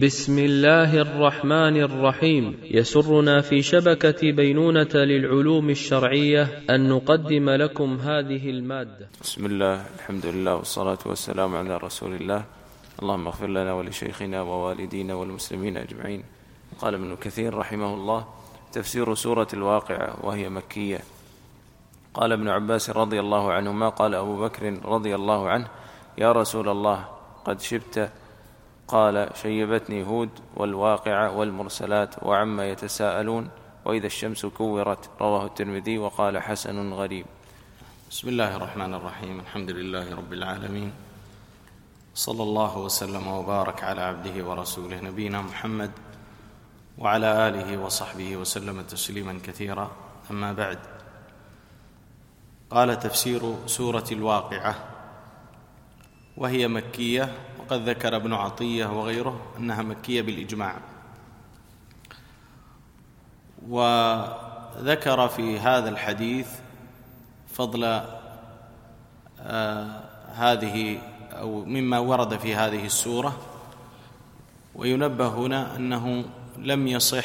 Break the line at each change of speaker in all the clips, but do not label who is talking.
بسم الله الرحمن الرحيم. يسرنا في شبكة بينونة للعلوم الشرعية أن نقدم لكم هذه المادة.
بسم الله، الحمد لله، والصلاة والسلام على رسول الله. اللهم اغفر لنا ولشيخنا ووالدينا والمسلمين أجمعين. قال ابن كثير رحمه الله: تفسير سورة الواقعة وهي مكية. قال ابن عباس رضي الله عنهما: قال أبو بكر رضي الله عنه: يا رسول الله، قد شبت؟ قال: شيبتني هود والواقعة والمرسلات وعما يتساءلون وإذا الشمس كورت. رواه الترمذي وقال: حسن غريب.
بسم الله الرحمن الرحيم. الحمد لله رب العالمين، صلى الله وسلم وبارك على عبده ورسوله نبينا محمد وعلى آله وصحبه وسلم تسليما كثيرا. أما بعد، قال: تفسير سورة الواقعة وهي مكية، وقد ذكر ابن عطية وغيره أنها مكية بالإجماع. وذكر في هذا الحديث فضل هذه أو مما ورد في هذه السورة. وينبه هنا أنه لم يصح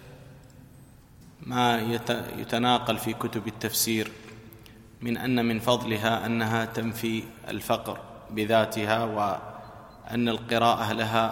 ما يتناقل في كتب التفسير من أن من فضلها أنها تنفي الفقر بذاتها، وأن القراءة لها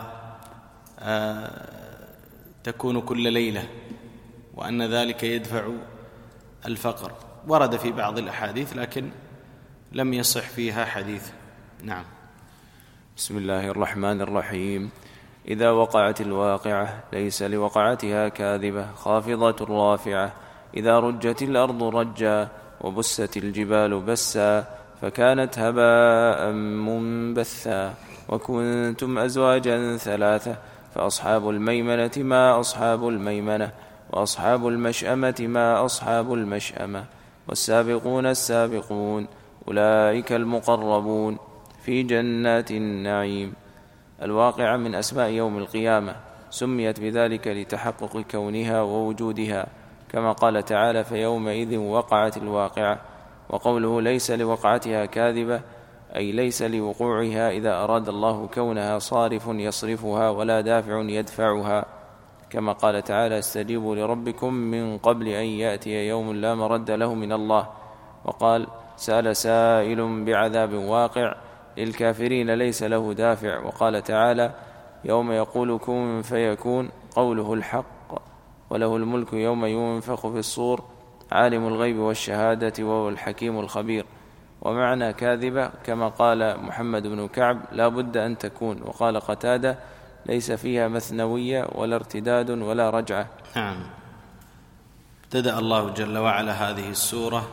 تكون كل ليلة، وأن ذلك يدفع الفقر. ورد في بعض الأحاديث لكن لم يصح فيها حديث. نعم.
بسم الله الرحمن الرحيم. إذا وقعت الواقعة ليس لوقعتها كاذبة خافضة رافعة. إذا رجت الأرض رجا وبست الجبال بسا فكانت هباء منبثا. وكنتم أزواجا ثلاثة فأصحاب الميمنة ما أصحاب الميمنة، وأصحاب المشأمة ما أصحاب المشأمة، والسابقون السابقون أولئك المقربون في جنات النعيم. الواقعة من أسماء يوم القيامة، سميت بذلك لتحقق كونها ووجودها، كما قال تعالى: فيومئذ وقعت الواقعة. وقوله ليس لوقعتها كاذبة أي ليس لوقوعها إذا أراد الله كونها صارف يصرفها ولا دافع يدفعها، كما قال تعالى: استجيبوا لربكم من قبل أن يأتي يوم لا مرد له من الله. وقال: سأل سائل بعذاب واقع للكافرين ليس له دافع. وقال تعالى: يوم يقول كن فيكون، قوله الحق، وله الملك يوم ينفخ في الصور، عالم الغيب والشهادة وهو الحكيم الخبير. ومعنى كاذبة كما قال محمد بن كعب: لا بد أن تكون. وقال قتادة: ليس فيها مثنوية ولا ارتداد ولا رجعة.
نعم. ابتدأ الله جل وعلا هذه السورة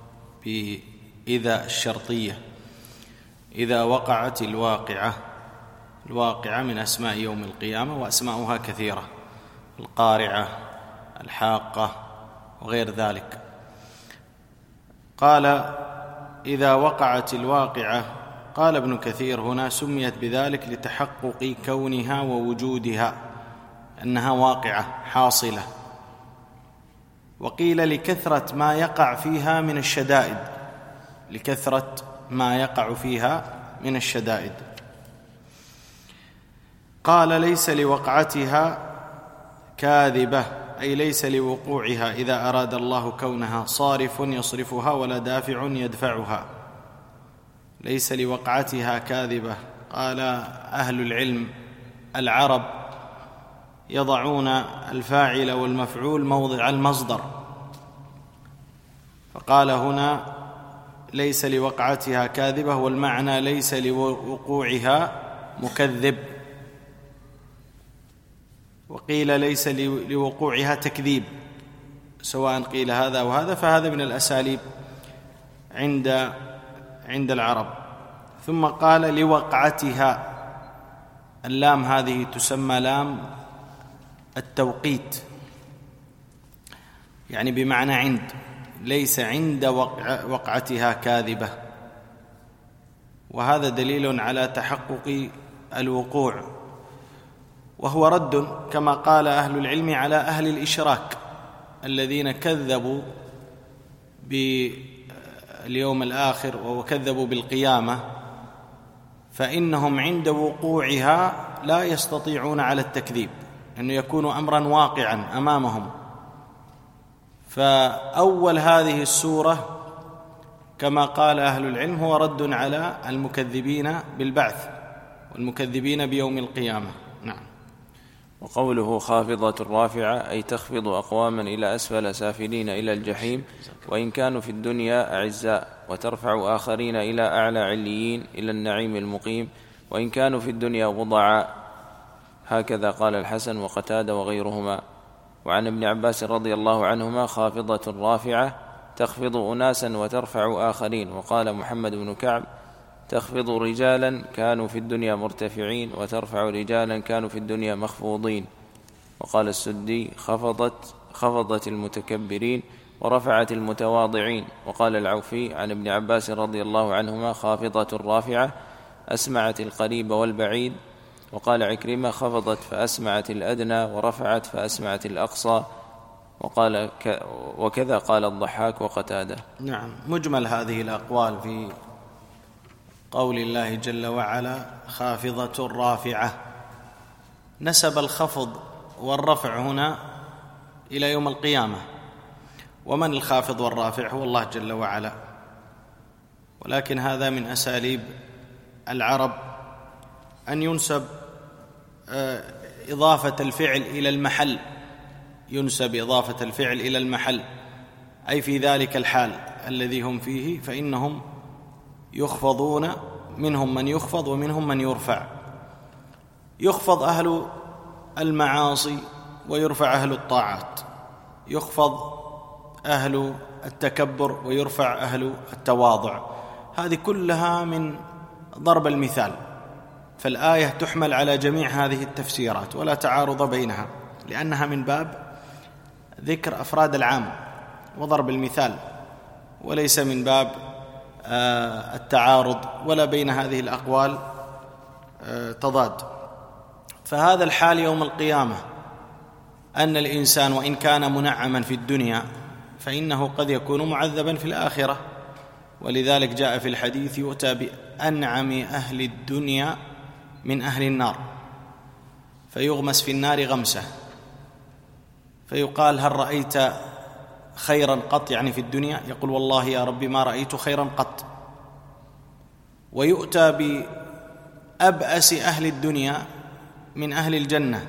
بإذا الشرطية. إذا وقعت الواقعة. الواقعة من أسماء يوم القيامة، وأسماؤها كثيرة: القارعة، الحاقة، وغير ذلك. قال: إذا وقعت الواقعة. قال ابن كثير: هنا سميت بذلك لتحقق كونها ووجودها، أنها واقعة حاصلة. وقيل لكثرة ما يقع فيها من الشدائد، لكثرة ما يقع فيها من الشدائد. قال: ليس لوقعتها كاذبة أي ليس لوقوعها إذا أراد الله كونها صارف يصرفها ولا دافع يدفعها. ليس لوقعتها كاذبة. قال أهل العلم العرب يضعون الفاعل والمفعول موضع المصدر، فقال هنا: ليس لوقعتها كاذبة، والمعنى ليس لوقوعها مكذب. وقيل ليس لوقوعها تكذيب. سواء قيل هذا وهذا، فهذا من الأساليب عند العرب. ثم قال: لوقعتها. اللام هذه تسمى لام التوقيت، يعني بمعنى عند، ليس عند وقعتها كاذبة. وهذا دليل على تحقق الوقوع، وهو رد كما قال أهل العلم على أهل الإشراك الذين كذبوا باليوم الآخر وكذبوا بالقيامة، فإنهم عند وقوعها لا يستطيعون على التكذيب، أنه يكون أمرا واقعا أمامهم. فأول هذه السورة كما قال أهل العلم هو رد على المكذبين بالبعث والمكذبين بيوم القيامة. نعم.
وقوله خافضة رافعة أي تخفض أقواما إلى أسفل سافلين إلى الجحيم وإن كانوا في الدنيا أعزاء، وترفع آخرين إلى أعلى عليين إلى النعيم المقيم وإن كانوا في الدنيا وضعاء. هكذا قال الحسن وقتادة وغيرهما. وعن ابن عباس رضي الله عنهما خافضة رافعة تخفض أناسا وترفع آخرين. وقال محمد بن كعب تخفض رجالا كانوا في الدنيا مرتفعين وترفع رجالا كانوا في الدنيا مخفوضين. وقال السدي خفضت المتكبرين ورفعت المتواضعين. وقال العوفي عن ابن عباس رضي الله عنهما خافضة رافعة أسمعت القريب والبعيد. وقال عكرمة خفضت فأسمعت الأدنى ورفعت فأسمعت الأقصى. وكذا قال الضحاك وقتادة.
نعم. مجمل هذه الأقوال في قول الله جل وعلا خافضة رافعة، نسب الخفض والرفع هنا إلى يوم القيامة. ومن الخافض والرافع؟ هو الله جل وعلا. ولكن هذا من أساليب العرب أن ينسب إضافة الفعل إلى المحل، ينسب إضافة الفعل إلى المحل، أي في ذلك الحال الذي هم فيه فإنهم يخفضون، منهم من يخفض ومنهم من يرفع. يخفض أهل المعاصي ويرفع أهل الطاعات، يخفض أهل التكبر ويرفع أهل التواضع. هذه كلها من ضرب المثال، فالآية تحمل على جميع هذه التفسيرات ولا تعارض بينها، لأنها من باب ذكر أفراد العام وضرب المثال، وليس من باب التعارض، ولا بين هذه الأقوال تضاد. فهذا الحال يوم القيامة، أن الإنسان وإن كان منعما في الدنيا فإنه قد يكون معذبا في الآخرة. ولذلك جاء في الحديث يؤتى بأنعم أهل الدنيا من أهل النار فيغمس في النار غمسة، فيقال هل رأيت خيرا قط؟ يعني في الدنيا. يقول والله يا ربي ما رأيت خيرا قط. ويؤتى بأبأس أهل الدنيا من أهل الجنة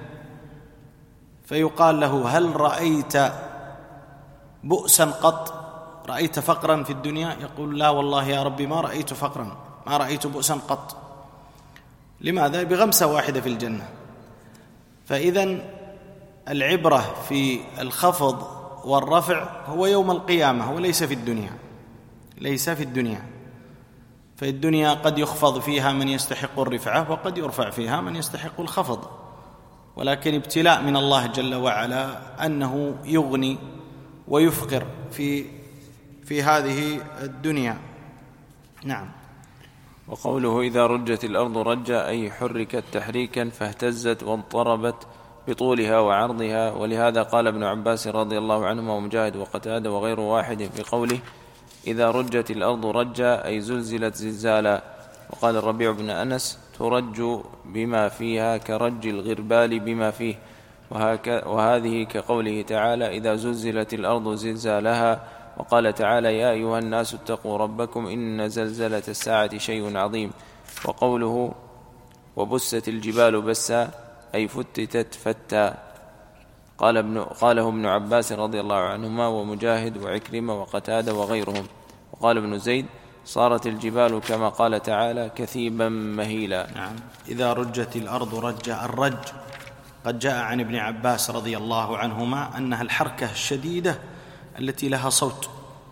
فيقال له هل رأيت بؤسا قط؟ رأيت فقرا في الدنيا؟ يقول لا والله يا ربي ما رأيت فقرا، ما رأيت بؤسا قط. لماذا؟ بغمسة واحدة في الجنة. فإذن العبرة في الخفض والرفع هو يوم القيامة وليس في الدنيا، ليس في الدنيا. في الدنيا قد يخفض فيها من يستحق الرفعة وقد يرفع فيها من يستحق الخفض، ولكن ابتلاء من الله جل وعلا أنه يغني ويفقر في هذه الدنيا. نعم.
وقوله إذا رجت الأرض رجا أي حركت تحريكا فاهتزت واضطربت بطولها وعرضها. ولهذا قال ابن عباس رضي الله عنهما ومجاهد وقتادة وغير واحد في قوله إذا رجت الأرض رجا أي زلزلت زلزالا. وقال الربيع بن أنس ترج بما فيها كرج الغربال بما فيه. وهذه كقوله تعالى إذا زلزلت الأرض زلزالها. وقال تعالى يا أيها الناس اتقوا ربكم إن زلزلة الساعة شيء عظيم. وقوله وبست الجبال بسا أي فتتت فتا. قاله ابن عباس رضي الله عنهما ومجاهد وعكرمة وقتادة وغيرهم. وقال ابن زيد صارت الجبال كما قال تعالى كثيبا مهيلا.
نعم. إذا رجت الأرض رجا. الرج قد جاء عن ابن عباس رضي الله عنهما أنها الحركة الشديدة التي لها صوت.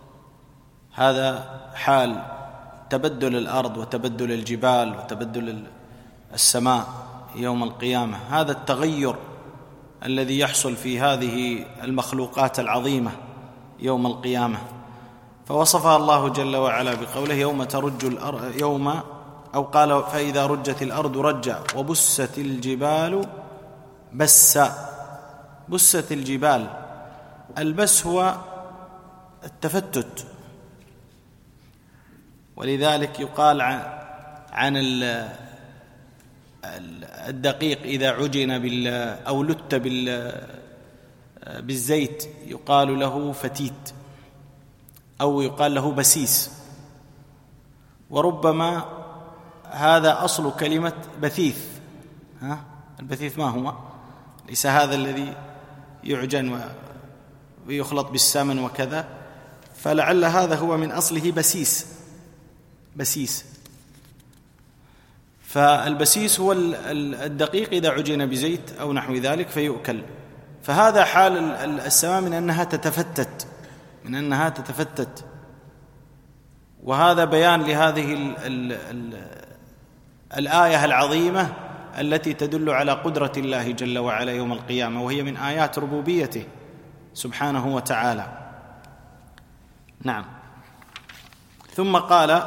هذا حال تبدل الأرض وتبدل الجبال وتبدل السماء يوم القيامة. هذا التغير الذي يحصل في هذه المخلوقات العظيمة يوم القيامة. فوصفها الله جل وعلا بقوله يوم ترج الأرض أو قال فإذا رجت الأرض رجا وبست الجبال بسا. بست الجبال، البس هو التفتت، ولذلك يقال عن الدقيق إذا عجن أو لت بالزيت يقال له فتيت أو يقال له بسيس، وربما هذا أصل كلمة بثيث. البثيث ما هو؟ ليس هذا الذي يعجن ويخلط بالسمن وكذا، فلعل هذا هو من أصله بسيس. فالبسيس هو الدقيق إذا عجن بزيت أو نحو ذلك فيؤكل. فهذا حال السماء من أنها تتفتت، وهذا بيان لهذه الآية العظيمة التي تدل على قدرة الله جل وعلا يوم القيامة، وهي من آيات ربوبيته سبحانه وتعالى. نعم. ثم قال: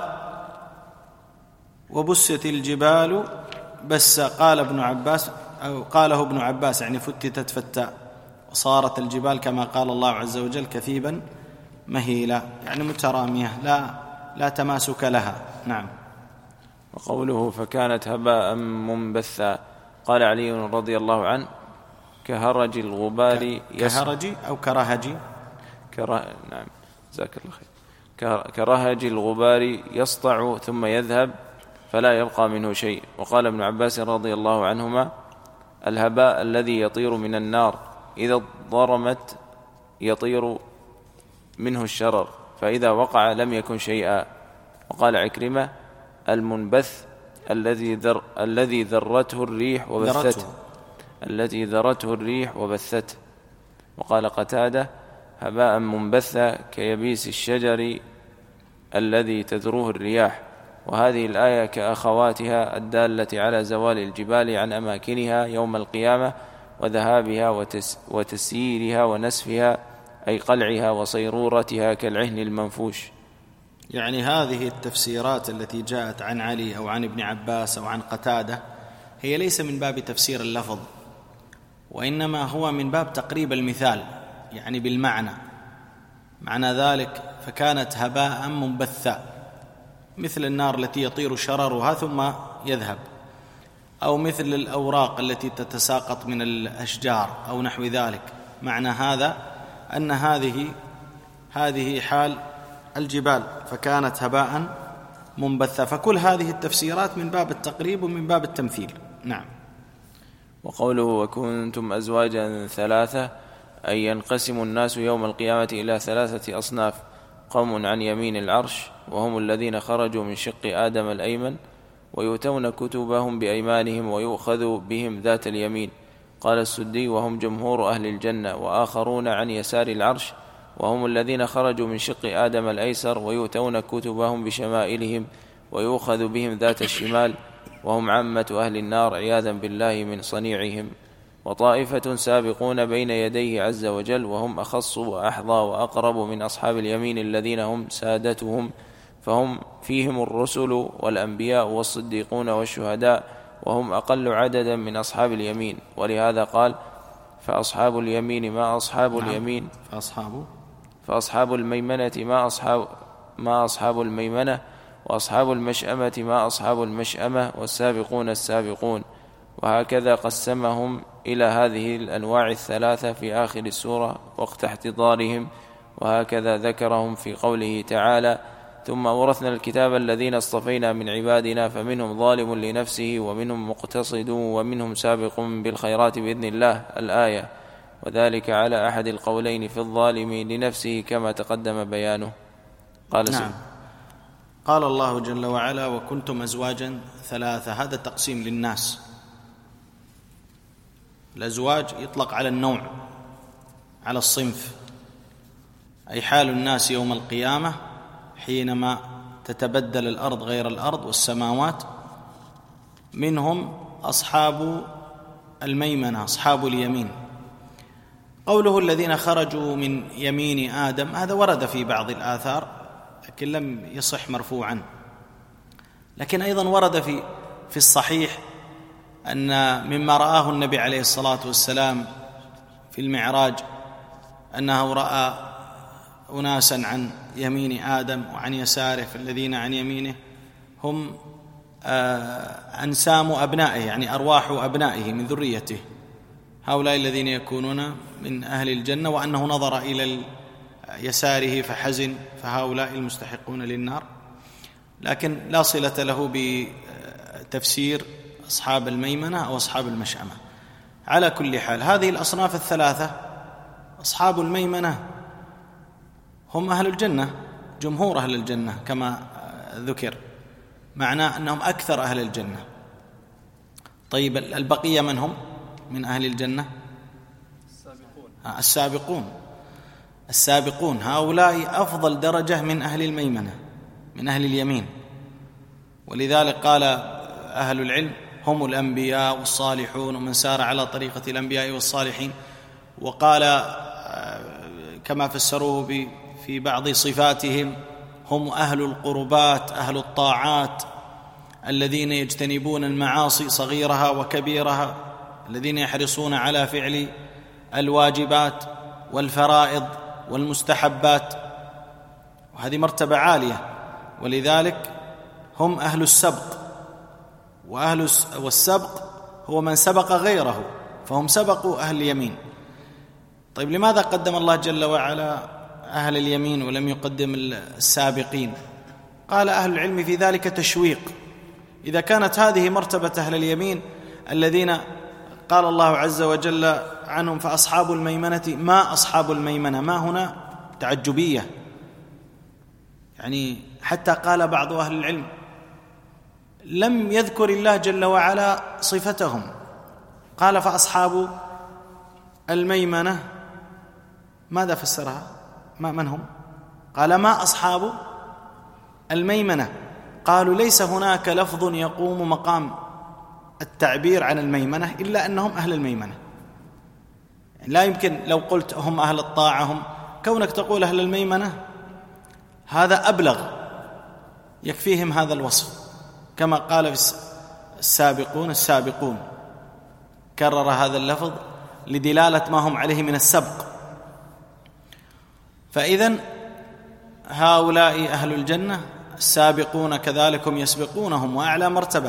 وبست الجبال بس. قال ابن عباس أو قاله ابن عباس يعني فتتت فتا، وصارت الجبال كما قال الله عز وجل كثيبا مهيلا، يعني مترامية لا تماسك لها. نعم.
وقوله فكانت هباء منبثا، قال علي رضي الله عنه: كهرج الغبار
كهرج أو كرهج
نعم جزاك الله خير. كرهج الغبار يسطع ثم يذهب فلا يبقى منه شيء. وقال ابن عباس رضي الله عنهما: الهباء الذي يطير من النار إذا ضرمت يطير منه الشرر، فإذا وقع لم يكن شيئا. وقال عكرمة: المنبث الذي ذرته الريح وبثته. وقال قتادة: هباء منبثا كيبيس الشجر الذي تذروه الرياح. وهذه الآية كأخواتها الدالة على زوال الجبال عن أماكنها يوم القيامة وذهابها وتسييرها ونسفها، أي قلعها وصيرورتها كالعهن المنفوش.
يعني هذه التفسيرات التي جاءت عن علي أو عن ابن عباس أو عن قتادة هي ليس من باب تفسير اللفظ، وإنما هو من باب تقريب المثال، يعني بالمعنى. معنى ذلك فكانت هباء منبثا، مثل النار التي يطير شررها ثم يذهب، أو مثل الأوراق التي تتساقط من الأشجار أو نحو ذلك. معنى هذا أن هذه حال الجبال، فكانت هباء منبثا. فكل هذه التفسيرات من باب التقريب ومن باب التمثيل. نعم.
وقوله وكنتم أزواجا ثلاثة، أي ينقسم الناس يوم القيامة إلى 3 أصناف: قوم عن يمين العرش وهم الذين خرجوا من شق آدم الأيمن ويؤتون كتبهم بأيمانهم ويؤخذ بهم ذات اليمين. قال السدي: وهم جمهور أهل الجنة. وآخرون عن يسار العرش وهم الذين خرجوا من شق آدم الأيسر ويؤتون كتبهم بشمائلهم ويؤخذ بهم ذات الشمال، وهم عامة أهل النار عياذا بالله من صنيعهم. وطائفة سابقون بين يديه عز وجل وهم أخص وأحظى وأقرب من أصحاب اليمين الذين هم سادتهم، فهم فيهم الرسل والأنبياء والصديقون والشهداء، وهم أقل عددا من أصحاب اليمين. ولهذا قال: فأصحاب اليمين ما أصحاب اليمين، فأصحاب الميمنة ما أصحاب الميمنة، وأصحاب المشأمة ما أصحاب المشأمة، والسابقون السابقون. وهكذا قسمهم إلى هذه الأنواع الثلاثة في آخر السورة وقت احتضارهم، وهكذا ذكرهم في قوله تعالى: ثم أورثنا الكتاب الذين اصطفينا من عبادنا فمنهم ظالم لنفسه ومنهم مقتصد ومنهم سابق بالخيرات بإذن الله، الآية. وذلك على أحد القولين في الظالم لنفسه كما تقدم بيانه.
نعم. قال الله جل وعلا: وكنتم أزواجا ثلاثة. هذا تقسيم للناس. الأزواج يطلق على النوع، على الصنف، أي حال الناس يوم القيامة حينما تتبدل الأرض غير الأرض والسماوات. منهم أصحاب الميمنة، أصحاب اليمين. قوله الذين خرجوا من يمين آدم هذا ورد في بعض الآثار لكن لم يصح مرفوعا، لكن أيضا ورد في الصحيح أن مما رآه النبي عليه الصلاة والسلام في المعراج أنه رأى أناسا عن يمين آدم وعن يساره، فالذين عن يمينه هم أنسام أبنائه، يعني أرواح أبنائه من ذريته، هؤلاء الذين يكونون من أهل الجنة، وأنه نظر إلى يساره فحزن، فهؤلاء المستحقون للنار. لكن لا صلة له بتفسير أصحاب الميمنة أو أصحاب المشأمة. على كل حال، هذه الأصناف الثلاثة، أصحاب الميمنة هم أهل الجنة، جمهور أهل الجنة كما ذكر، معناه أنهم أكثر أهل الجنة. طيب البقية من هم من أهل الجنة؟ السابقون هؤلاء أفضل درجة من أهل الميمنة، من أهل اليمين. ولذلك قال أهل العلم هم الأنبياء والصالحون ومن سار على طريقة الأنبياء والصالحين. وقال كما فسروه في بعض صفاتهم هم أهل القربات، أهل الطاعات، الذين يجتنبون المعاصي صغيرها وكبيرها، الذين يحرصون على فعل الواجبات والفرائض والمستحبات، وهذه مرتبة عالية. ولذلك هم أهل السبق، والسبق هو من سبق غيره، فهم سبقوا أهل اليمين. طيب لماذا قدم الله جل وعلا أهل اليمين ولم يقدم السابقين؟ قال أهل العلم في ذلك تشويق. إذا كانت هذه مرتبة أهل اليمين الذين قال الله عز وجل عنهم فأصحاب الميمنة ما أصحاب الميمنة، ما هنا تعجبية، يعني حتى قال بعض أهل العلم لم يذكر الله جل وعلا صفتهم، قال فأصحاب الميمنة، ماذا فسرها؟ من هم؟ قال ما أصحاب الميمنة. قالوا ليس هناك لفظ يقوم مقام التعبير عن الميمنة إلا أنهم أهل الميمنة. يعني لا يمكن لو قلت هم أهل الطاعة، هم كونك تقول أهل الميمنة هذا أبلغ، يكفيهم هذا الوصف، كما قال في السابقون كرر هذا اللفظ لدلالة ما هم عليه من السبق. فإذن هؤلاء أهل الجنة، السابقون كذلك هم يسبقونهم وأعلى مرتبة.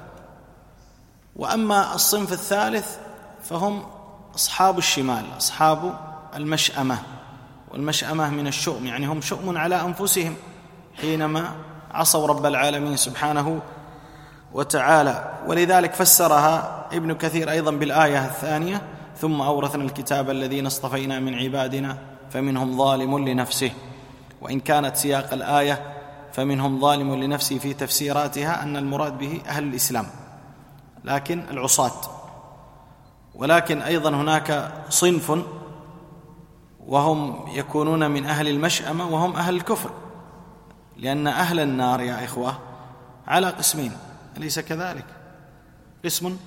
وأما الصنف الثالث فهم أصحاب الشمال، أصحاب المشأمة، والمشأمة من الشؤم، يعني هم شؤم على أنفسهم حينما عصوا رب العالمين سبحانه وتعالى. ولذلك فسرها ابن كثير أيضا بالآية الثانية ثم أورثنا الكتاب الذين اصطفينا من عبادنا فمنهم ظالم لنفسه. وإن كانت سياق الآية فمنهم ظالم لنفسه في تفسيراتها أن المراد به أهل الإسلام، لكن العصاة. ولكن أيضا هناك صنف وهم يكونون من أهل المشأمة وهم أهل الكفر، لأن أهل النار يا إخوة على قسمين، أليس كذلك؟ قسم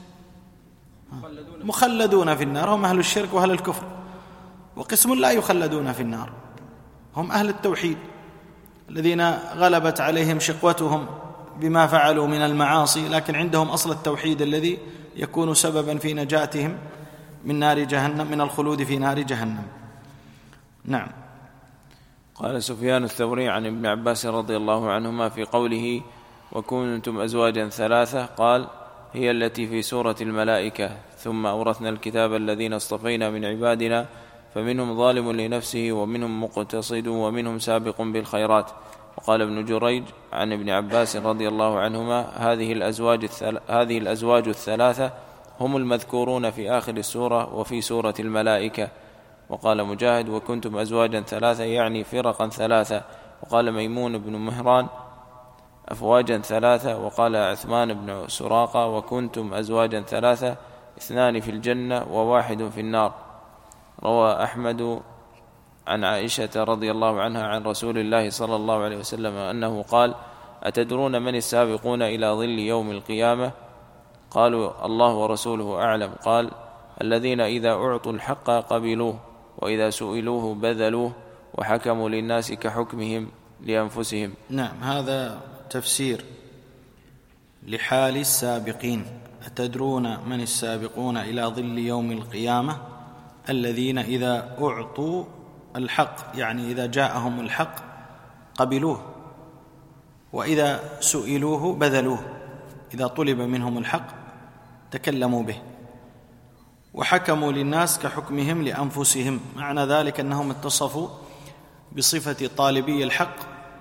مخلدون في النار هم أهل الشرك وأهل الكفر، وقسم لا يخلدون في النار هم أهل التوحيد الذين غلبت عليهم شقوتهم بما فعلوا من المعاصي، لكن عندهم أصل التوحيد الذي يكون سببا في نجاتهم من نار جهنم، من الخلود في نار جهنم. نعم.
قال سفيان الثوري عن ابن عباس رضي الله عنهما في قوله وكنتم أزواجا ثلاثة، قال هي التي في سورة الملائكة ثم أورثنا الكتاب الذين اصطفينا من عبادنا فمنهم ظالم لنفسه ومنهم مقتصد ومنهم سابق بالخيرات. وقال ابن جريج عن ابن عباس رضي الله عنهما هذه الأزواج الثلاثة هم المذكورون في آخر السورة وفي سورة الملائكة. وقال مجاهد وكنتم أزواجا ثلاثة يعني فرقا ثلاثة. وقال ميمون بن مهران أفواجا ثلاثة. وقال عثمان بن سراقة وكنتم أزواجا ثلاثة 2 في الجنة و1 في النار. روى أحمد عن عائشة رضي الله عنها عن رسول الله صلى الله عليه وسلم أنه قال أتدرون من السابقون إلى ظل يوم القيامة؟ قالوا الله ورسوله أعلم. قال الذين إذا أعطوا الحق قبلوه وإذا سئلوه بذلوه وحكموا للناس كحكمهم لأنفسهم.
نعم، هذا تفسير لحال السابقين. أتدرون من السابقون إلى ظل يوم القيامة؟ الذين إذا أعطوا الحق، يعني إذا جاءهم الحق قبلوه وإذا سئلوه بذلوه. إذا طلب منهم الحق تكلموا به، وحكموا للناس كحكمهم لأنفسهم. معنى ذلك أنهم اتصفوا بصفة طالبي الحق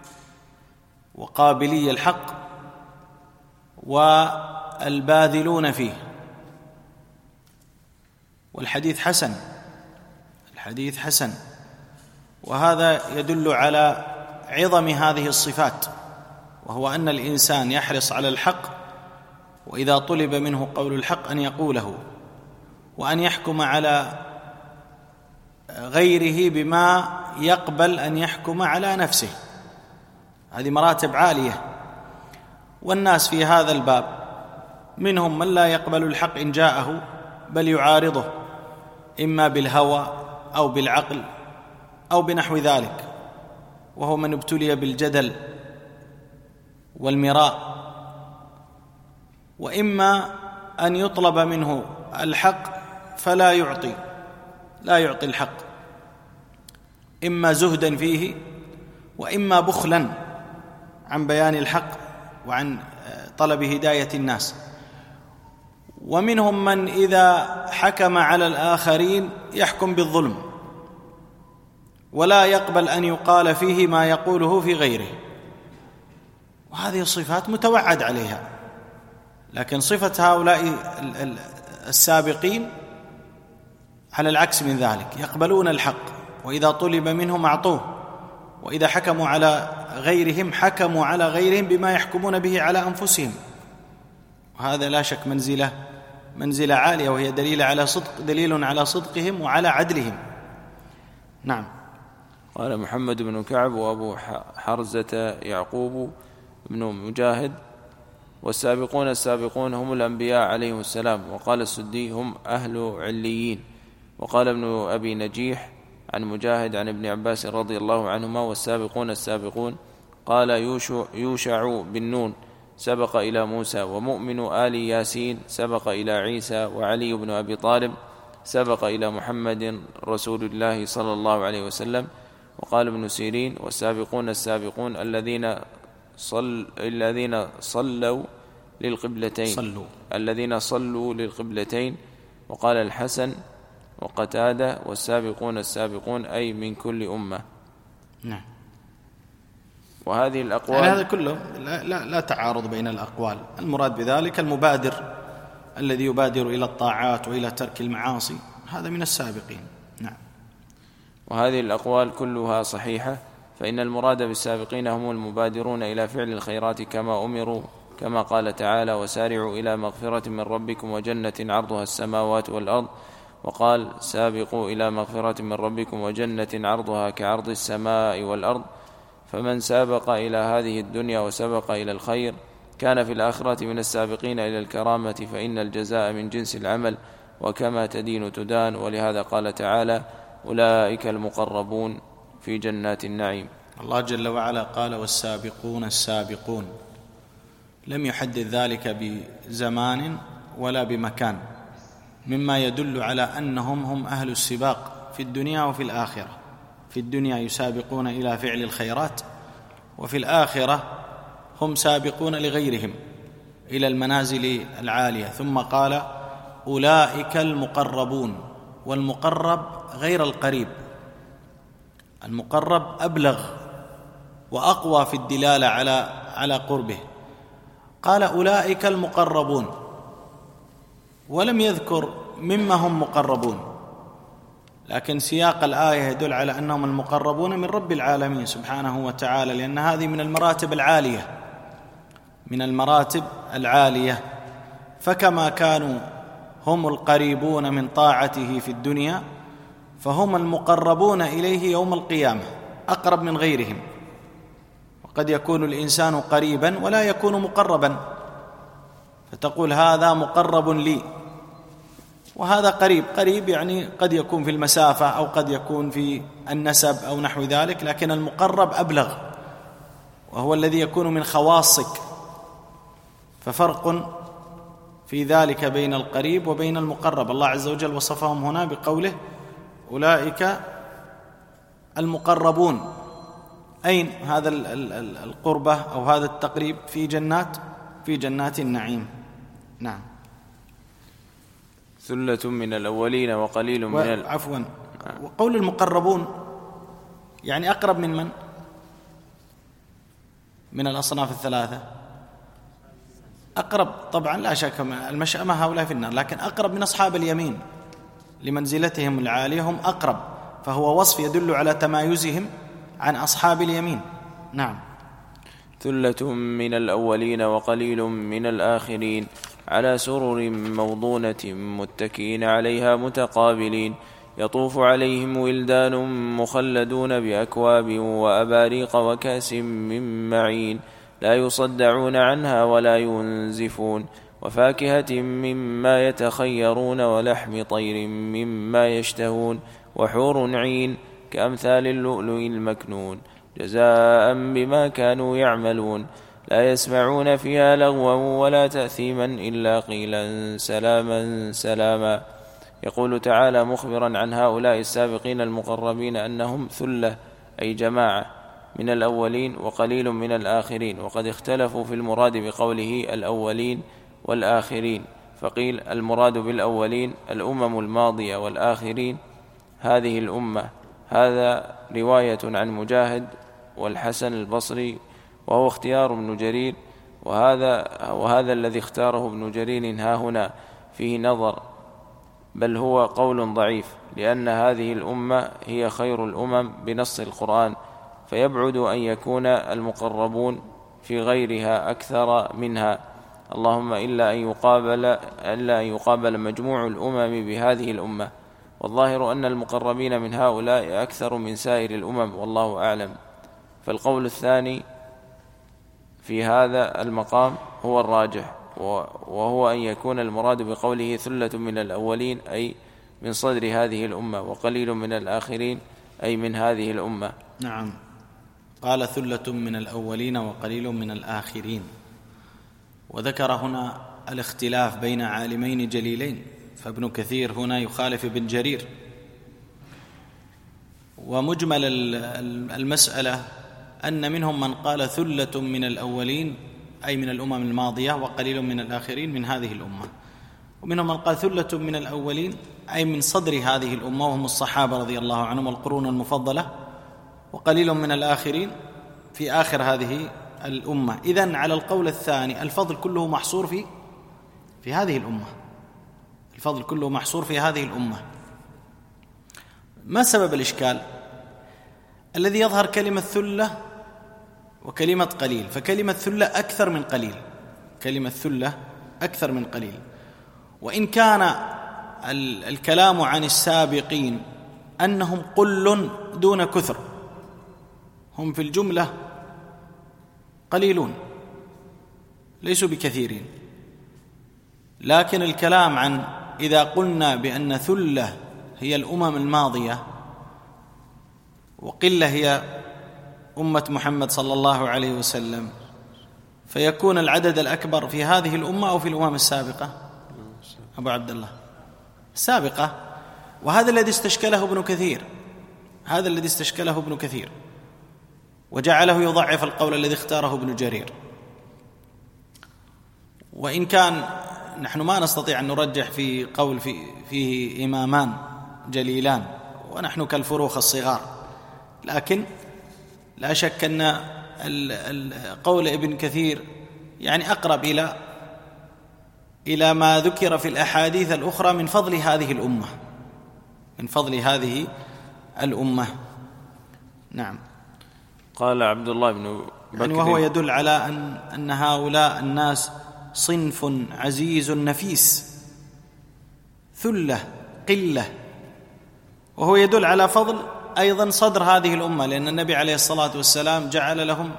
وقابلي الحق والباذلون فيه. والحديث حسن، الحديث حسن، وهذا يدل على عظم هذه الصفات، وهو أن الإنسان يحرص على الحق، وإذا طلب منه قول الحق أن يقوله، وأن يحكم على غيره بما يقبل أن يحكم على نفسه. هذه مراتب عالية. والناس في هذا الباب منهم من لا يقبل الحق إن جاءه، بل يعارضه إما بالهوى أو بالعقل أو بنحو ذلك، وهو من ابتلي بالجدل والمراء. وإما أن يطلب منه الحق فلا يعطي، لا يعطي الحق، إما زهدا فيه وإما بخلا عن بيان الحق وعن طلب هداية الناس. ومنهم من إذا حكم على الآخرين يحكم بالظلم، ولا يقبل أن يقال فيه ما يقوله في غيره، وهذه الصفات متوعد عليها. لكن صفة هؤلاء السابقين على العكس من ذلك، يقبلون الحق، وإذا طلب منهم أعطوه، وإذا حكموا على غيرهم حكموا على غيرهم بما يحكمون به على أنفسهم. وهذا لا شك منزلة عالية، وهي دليل على صدقهم وعلى عدلهم. نعم.
قال محمد بن كعب وأبو حرزة يعقوب بن مجاهد: والسابقون السابقون هم الأنبياء عليهم السلام. وقال السدي: هم أهل عليين. وقال ابن أبي نجيح عن مجاهد عن ابن عباس رضي الله عنهما: والسابقون السابقون قال يوشع بن نون سبق إلى موسى، ومؤمن آل ياسين سبق إلى عيسى، وعلي بن أبي طالب سبق إلى محمد رسول الله صلى الله عليه وسلم. وقال ابن سيرين: والسابقون السابقون الذين صلوا للقبلتين. وقال الحسن وقتادة: والسابقون السابقون أي من كل أمة.
نعم.
وهذه الأقوال
يعني هذا كله لا تعارض بين الأقوال. المراد بذلك المبادر الذي يبادر إلى الطاعات وإلى ترك المعاصي، هذا من السابقين. نعم.
وهذه الأقوال كلها صحيحة، فإن المراد بالسابقين هم المبادرون إلى فعل الخيرات كما أمروا، كما قال تعالى: وسارعوا إلى مغفرة من ربكم وجنة عرضها السماوات والأرض. وقال: سابقوا إلى مغفرة من ربكم وجنة عرضها كعرض السماء والأرض. فمن سابق إلى هذه الدنيا وسبق إلى الخير كان في الآخرة من السابقين إلى الكرامة، فإن الجزاء من جنس العمل، وكما تدين تدان. ولهذا قال تعالى: أولئك المقربون في جنات النعيم.
الله جل وعلا قال: والسابقون السابقون، لم يحدد ذلك بزمان ولا بمكان، مما يدل على أنهم هم أهل السباق في الدنيا وفي الآخرة. في الدنيا يسابقون إلى فعل الخيرات، وفي الآخرة هم سابقون لغيرهم إلى المنازل العالية. ثم قال: أولئك المقربون. والمقرب غير القريب، المقرب أبلغ وأقوى في الدلالة على قربه. قال: أولئك المقربون، ولم يذكر مما هم مقربون، لكن سياق الآية يدل على أنهم المقربون من رب العالمين سبحانه وتعالى، لأن هذه من المراتب العالية. فكما كانوا هم القريبون من طاعته في الدنيا، فهم المقربون إليه يوم القيامة، أقرب من غيرهم. وقد يكون الإنسان قريبا ولا يكون مقربا، فتقول هذا مقرب لي، وهذا قريب يعني قد يكون في المسافة أو قد يكون في النسب أو نحو ذلك، لكن المقرب أبلغ، وهو الذي يكون من خواصك. ففرق في ذلك بين القريب وبين المقرب. الله عز وجل وصفهم هنا بقوله: أولئك المقربون. أين هذا القربة أو هذا التقريب؟ في جنات في جنات النعيم. نعم.
ثلة من الأولين وقليل من
عفوا، وقول المقربون يعني أقرب من من الأصناف الثلاثة؟ أقرب طبعا لا شك، المشأمة هؤلاء في النار، لكن أقرب من أصحاب اليمين لمنزلتهم العالية، هم أقرب، فهو وصف يدل على تمايزهم عن أصحاب اليمين. نعم.
ثلة من الأولين وقليل من الآخرين على سرر موضونة متكئين عليها متقابلين يطوف عليهم ولدان مخلدون بأكواب وأباريق وكأس من معين لا يصدعون عنها ولا ينزفون وفاكهة مما يتخيرون ولحم طير مما يشتهون وحور عين كأمثال اللؤلؤ المكنون جزاء بما كانوا يعملون لا يسمعون فيها لغوا ولا تأثيما إلا قيلا سلاما سلاما. يقول تعالى مخبرا عن هؤلاء السابقين المقربين أنهم ثلة أي جماعة من الأولين وقليل من الآخرين، وقد اختلفوا في المراد بقوله الأولين والآخرين، فقيل المراد بالأولين الأمم الماضية والآخرين هذه الأمة. هذا رواية عن مجاهد والحسن البصري، وهو اختيار ابن جرير، وهذا الذي اختاره ابن جرير ها هنا فيه نظر، بل هو قول ضعيف، لأن هذه الأمة هي خير الأمم بنص القرآن، فيبعد أن يكون المقربون في غيرها أكثر منها، اللهم إلا أن يقابل مجموع الأمم بهذه الأمة، والظاهر أن المقربين من هؤلاء أكثر من سائر الأمم، والله أعلم. فالقول الثاني في هذا المقام هو الراجح، وهو أن يكون المراد بقوله ثلة من الأولين أي من صدر هذه الأمة، وقليل من الآخرين أي من هذه الأمة.
نعم. قال ثلة من الأولين وقليل من الآخرين، وذكر هنا الاختلاف بين عالمين جليلين، فابن كثير هنا يخالف ابن جرير. ومجمل المسألة أن منهم من قال ثلة من الأولين أي من الأمم الماضية وقليل من الآخرين من هذه الأمة، ومنهم من قال ثلة من الأولين أي من صدر هذه الأمة وهم الصحابة رضي الله عنهم والقرون المفضلة، وقليل من الآخرين في آخر هذه الأمة. إذن على القول الثاني الفضل كله محصور في هذه الأمة، الفضل كله محصور في هذه الأمة. ما سبب الإشكال؟ الذي يظهر كلمة ثلة وكلمة قليل، فكلمة ثلة أكثر من قليل، كلمة ثلة أكثر من قليل. وإن كان الكلام عن السابقين أنهم قل دون كثر، هم في الجملة قليلون ليسوا بكثيرين، لكن الكلام عن إذا قلنا بأن ثلة هي الأمم الماضية وقلة هي أمة محمد صلى الله عليه وسلم، فيكون العدد الأكبر في هذه الأمة أو في الأمم السابقة؟ أبو عبد الله السابقة. وهذا الذي استشكله ابن كثير، هذا الذي استشكله ابن كثير وجعله يضعف القول الذي اختاره ابن جرير. وإن كان نحن ما نستطيع أن نرجح في قول فيه إمامان جليلان ونحن كالفروخ الصغار، لكن لا شك أن قول ابن كثير يعني أقرب إلى ما ذكر في الأحاديث الأخرى من فضل هذه الأمة، من فضل هذه الأمة. نعم.
قال عبد الله بن بكر
يعني وهو يدل على أن هؤلاء الناس صنف عزيز نفيس، ثلة قلة، وهو يدل على فضل أيضا صدر هذه الأمة، لأن النبي عليه الصلاة والسلام جعل لهم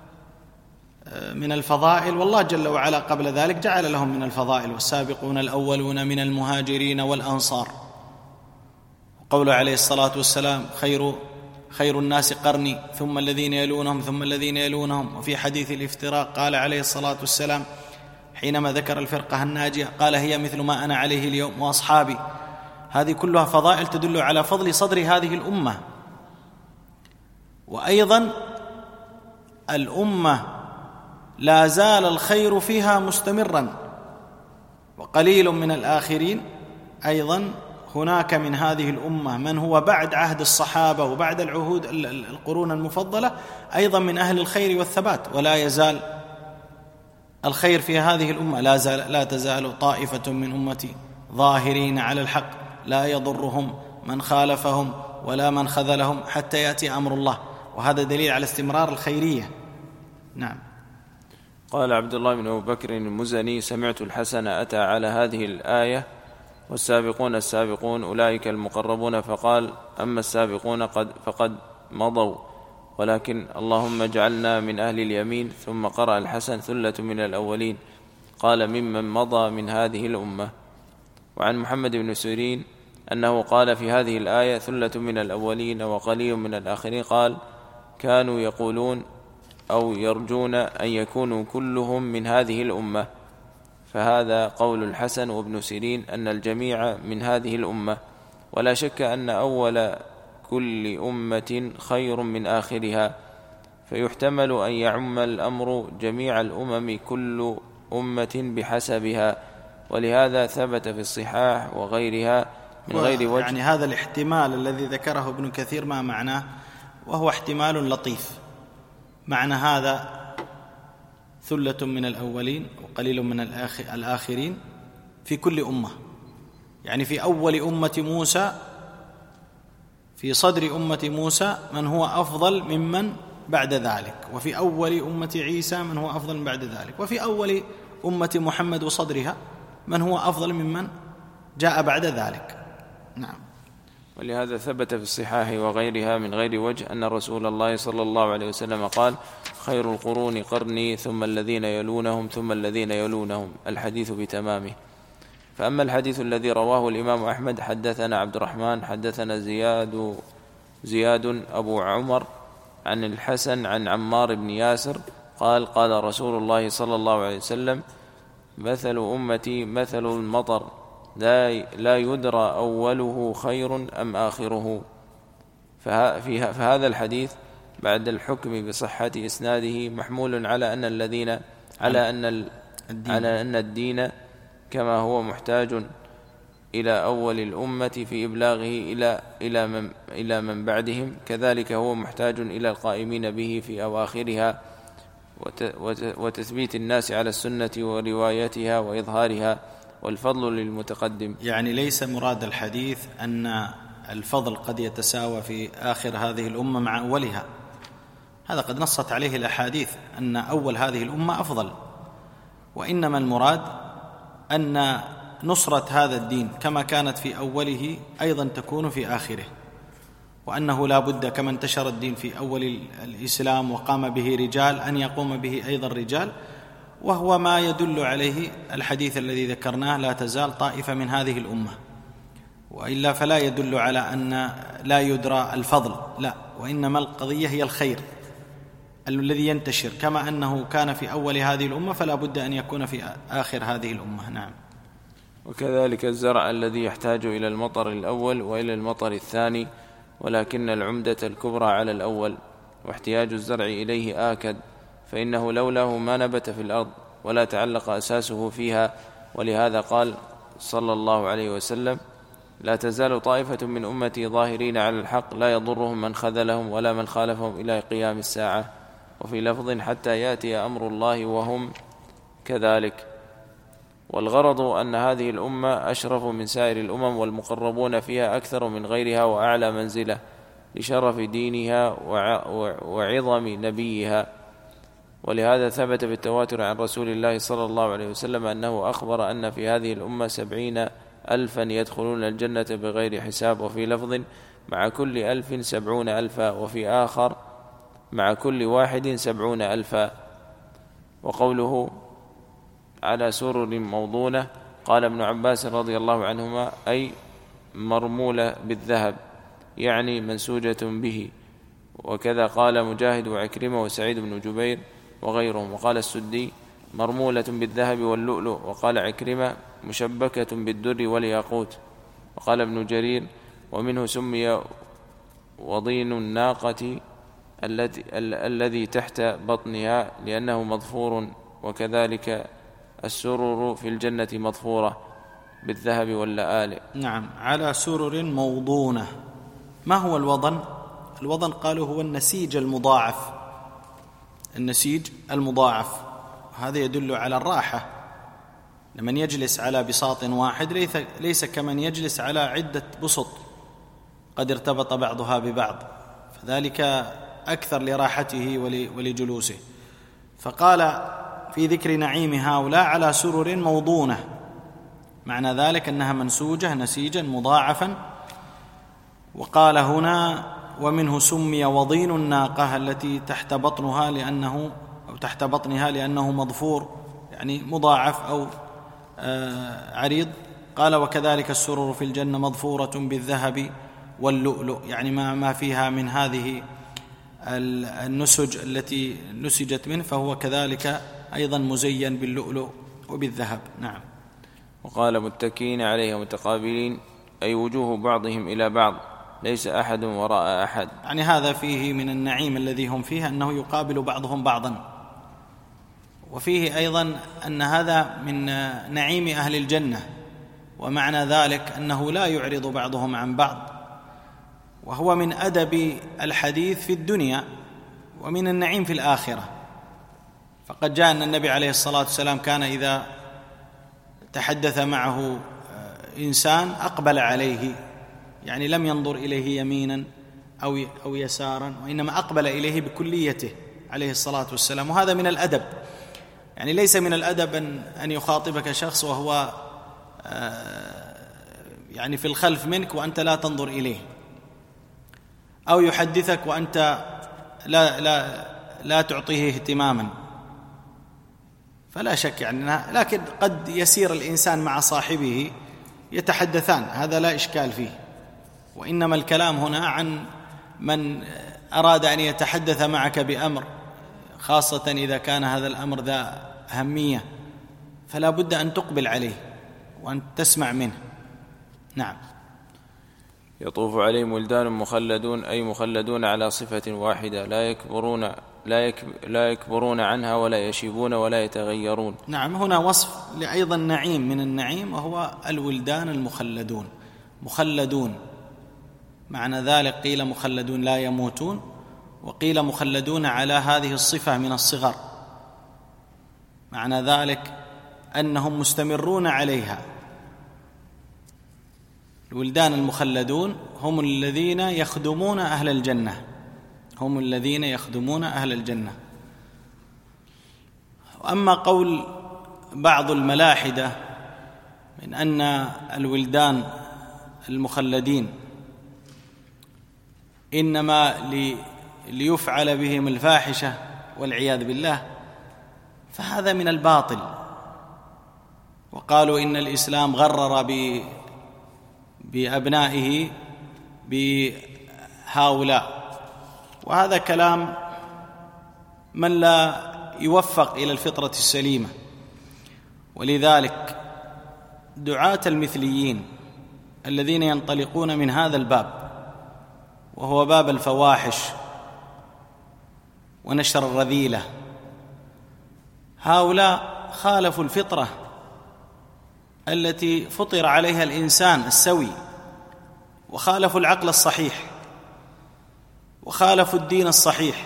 من الفضائل، والله جل وعلا قبل ذلك جعل لهم من الفضائل: والسابقون الأولون من المهاجرين والأنصار. قوله عليه الصلاة والسلام: خير الناس قرني ثم الذين يلونهم ثم الذين يلونهم. وفي حديث الافتراق قال عليه الصلاة والسلام حينما ذكر الفرقة الناجية قال: هي مثل ما أنا عليه اليوم وأصحابي. هذه كلها فضائل تدل على فضل صدر هذه الأمة. وأيضا الأمة لا زال الخير فيها مستمرا، وقليل من الآخرين. أيضا هناك من هذه الأمة من هو بعد عهد الصحابة وبعد العهود القرون المفضلة أيضا من أهل الخير والثبات، ولا يزال الخير في هذه الأمة. لا تزال طائفة من أمتي ظاهرين على الحق لا يضرهم من خالفهم ولا من خذلهم حتى يأتي أمر الله، وهذا دليل على استمرار الخيرية. نعم.
قال عبد الله بن أبي بكر المزني: سمعت الحسن أتى على هذه الآية: والسابقون السابقون أولئك المقربون، فقال: أما السابقون فقد مضوا، ولكن اللهم اجعلنا من أهل اليمين. ثم قرأ الحسن: ثلة من الأولين، قال: ممن مضى من هذه الأمة. وعن محمد بن سيرين أنه قال في هذه الآية: ثلة من الأولين وقليل من الآخرين، قال: كانوا يقولون أو يرجون أن يكونوا كلهم من هذه الأمة. فهذا قول الحسن وابن سيرين أن الجميع من هذه الأمة، ولا شك أن أول كل أمة خير من آخرها، فيحتمل أن يعم الأمر جميع الأمم كل أمة بحسبها، ولهذا ثبت في الصحاح وغيرها من غير وجه.
يعني هذا الاحتمال الذي ذكره ابن كثير ما معناه؟ وهو احتمال لطيف. معنى هذا ثلة من الأولين وقليل من الآخرين في كل أمة، يعني في أول أمة موسى، في صدر أمة موسى من هو أفضل ممن بعد ذلك، وفي أول أمة عيسى من هو أفضل من بعد ذلك، وفي أول أمة محمد وصدرها من هو أفضل ممن جاء بعد ذلك. نعم.
ولهذا ثبت في الصحاح وغيرها من غير وجه أن رسول الله صلى الله عليه وسلم قال: خير القرون قرني ثم الذين يلونهم ثم الذين يلونهم، الحديث بتمامه. فأما الحديث الذي رواه الإمام أحمد: حدثنا عبد الرحمن حدثنا زياد أبو عمر عن الحسن عن عمار بن ياسر قال: قال رسول الله صلى الله عليه وسلم: مثل أمتي مثل المطر، لا يدرى أوله خير أم آخره. فهذا الحديث بعد الحكم بصحة إسناده محمول على أن الدين كما هو محتاج إلى أول الأمة في إبلاغه إلى من بعدهم، كذلك هو محتاج إلى القائمين به في أواخرها وتثبيت الناس على السنة وروايتها وإظهارها، والفضل للمتقدم.
يعني ليس مراد الحديث أن الفضل قد يتساوى في آخر هذه الأمة مع أولها، هذا قد نصت عليه الأحاديث أن أول هذه الأمة أفضل، وإنما المراد أن نصرة هذا الدين كما كانت في أوله أيضا تكون في آخره، وأنه لا بد كما انتشر الدين في أول الإسلام وقام به رجال أن يقوم به أيضا رجال، وهو ما يدل عليه الحديث الذي ذكرناه: لا تزال طائفة من هذه الأمة. وإلا فلا يدل على أن لا يدرى الفضل، لا، وإنما القضية هي الخير الذي ينتشر، كما أنه كان في أول هذه الأمة فلا بد أن يكون في آخر هذه الأمة. نعم.
وكذلك الزرع الذي يحتاج إلى المطر الأول وإلى المطر الثاني، ولكن العمدة الكبرى على الأول، واحتياج الزرع إليه آكد، فإنه لولاه ما نبت في الأرض ولا تعلق أساسه فيها. ولهذا قال صلى الله عليه وسلم: لا تزال طائفة من أمتي ظاهرين على الحق لا يضرهم من خذلهم ولا من خالفهم إلى قيام الساعة. وفي لفظ: حتى يأتي أمر الله وهم كذلك. والغرض أن هذه الأمة أشرف من سائر الأمم، والمقربون فيها أكثر من غيرها وأعلى منزلة لشرف دينها وعظم نبيها. ولهذا ثبت بالتواتر عن رسول الله صلى الله عليه وسلم أنه أخبر أن في هذه الأمة 70,000 يدخلون الجنة بغير حساب، وفي لفظ: مع كل 1000 70,000، وفي آخر: مع كل واحد 70,000. وقوله على سرر موضونة، قال ابن عباس رضي الله عنهما: أي مرمولة بالذهب، يعني منسوجة به. وكذا قال مجاهد وعكرمة وسعيد بن جبير وغيرهم. وقال السدي: مرمولة بالذهب واللؤلؤ. وقال عكرمة: مشبكة بالدر والياقوت. وقال ابن جرير: ومنه سمي وضين الناقة الذي تحت بطنها لأنه مظفور، وكذلك السرر في الجنة مظفورة بالذهب واللآلئ.
نعم، على سرر موضونة. ما هو الوضن؟ الوضن قالوا هو النسيج المضاعف، النسيج المضاعف. هذا يدل على الراحة. لمن يجلس على بساط واحد ليس كمن يجلس على عدة بسط قد ارتبط بعضها ببعض، فذلك أكثر لراحته ولجلوسه. فقال في ذكر نعيم هؤلاء على سرر موضونة، معنى ذلك أنها منسوجة نسيجا مضاعفا. وقال هنا ومنه سمي وضين الناقة التي تحت بطنها لأنه مضفور، يعني مضاعف أو عريض. قال وكذلك السرر في الجنة مضفورة بالذهب واللؤلؤ، يعني ما فيها من هذه النسج التي نسجت منه، فهو كذلك أيضا مزين باللؤلؤ وبالذهب. نعم.
وقال متكئين عليها متقابلين، أي وجوه بعضهم إلى بعض، ليس أحد وراء أحد.
يعني هذا فيه من النعيم الذي هم فيه أنه يقابل بعضهم بعضا، وفيه أيضا أن هذا من نعيم أهل الجنة، ومعنى ذلك أنه لا يعرض بعضهم عن بعض، وهو من أدب الحديث في الدنيا ومن النعيم في الآخرة. فقد جاء أن النبي عليه الصلاة والسلام كان إذا تحدث معه إنسان أقبل عليه، يعني لم ينظر إليه يمينا أو يسارا، وإنما أقبل إليه بكليته عليه الصلاة والسلام. وهذا من الأدب، يعني ليس من الأدب أن يخاطبك شخص وهو يعني في الخلف منك وأنت لا تنظر إليه، أو يحدثك وأنت لا تعطيه اهتماما، فلا شك يعني. لكن قد يسير الإنسان مع صاحبه يتحدثان، هذا لا إشكال فيه، وإنما الكلام هنا عن من أراد أن يتحدث معك بأمر، خاصة إذا كان هذا الأمر ذا أهمية، فلا بد أن تقبل عليه وأن تسمع منه. نعم.
يطوف عليهم ولدان مخلدون، أي مخلدون على صفة واحدة، لا يكبرون عنها ولا يشيبون ولا يتغيرون.
نعم، هنا وصف لأيضا نعيم من النعيم، وهو الولدان المخلدون. مخلدون معنى ذلك قيل مخلدون لا يموتون، وقيل مخلدون على هذه الصفة من الصغر، معنى ذلك أنهم مستمرون عليها. الولدان المخلدون هم الذين يخدمون أهل الجنة، هم الذين يخدمون أهل الجنة. أما قول بعض الملاحدة من أن الولدان المخلدين إنما ليفعل بهم الفاحشة والعياذ بالله، فهذا من الباطل. وقالوا إن الإسلام غرر بأبنائه بهؤلاء، وهذا كلام من لا يوفق إلى الفطرة السليمة. ولذلك دعاة المثليين الذين ينطلقون من هذا الباب، وهو باب الفواحش ونشر الرذيلة، هؤلاء خالفوا الفطرة التي فطر عليها الإنسان السوي، وخالفوا العقل الصحيح، وخالفوا الدين الصحيح،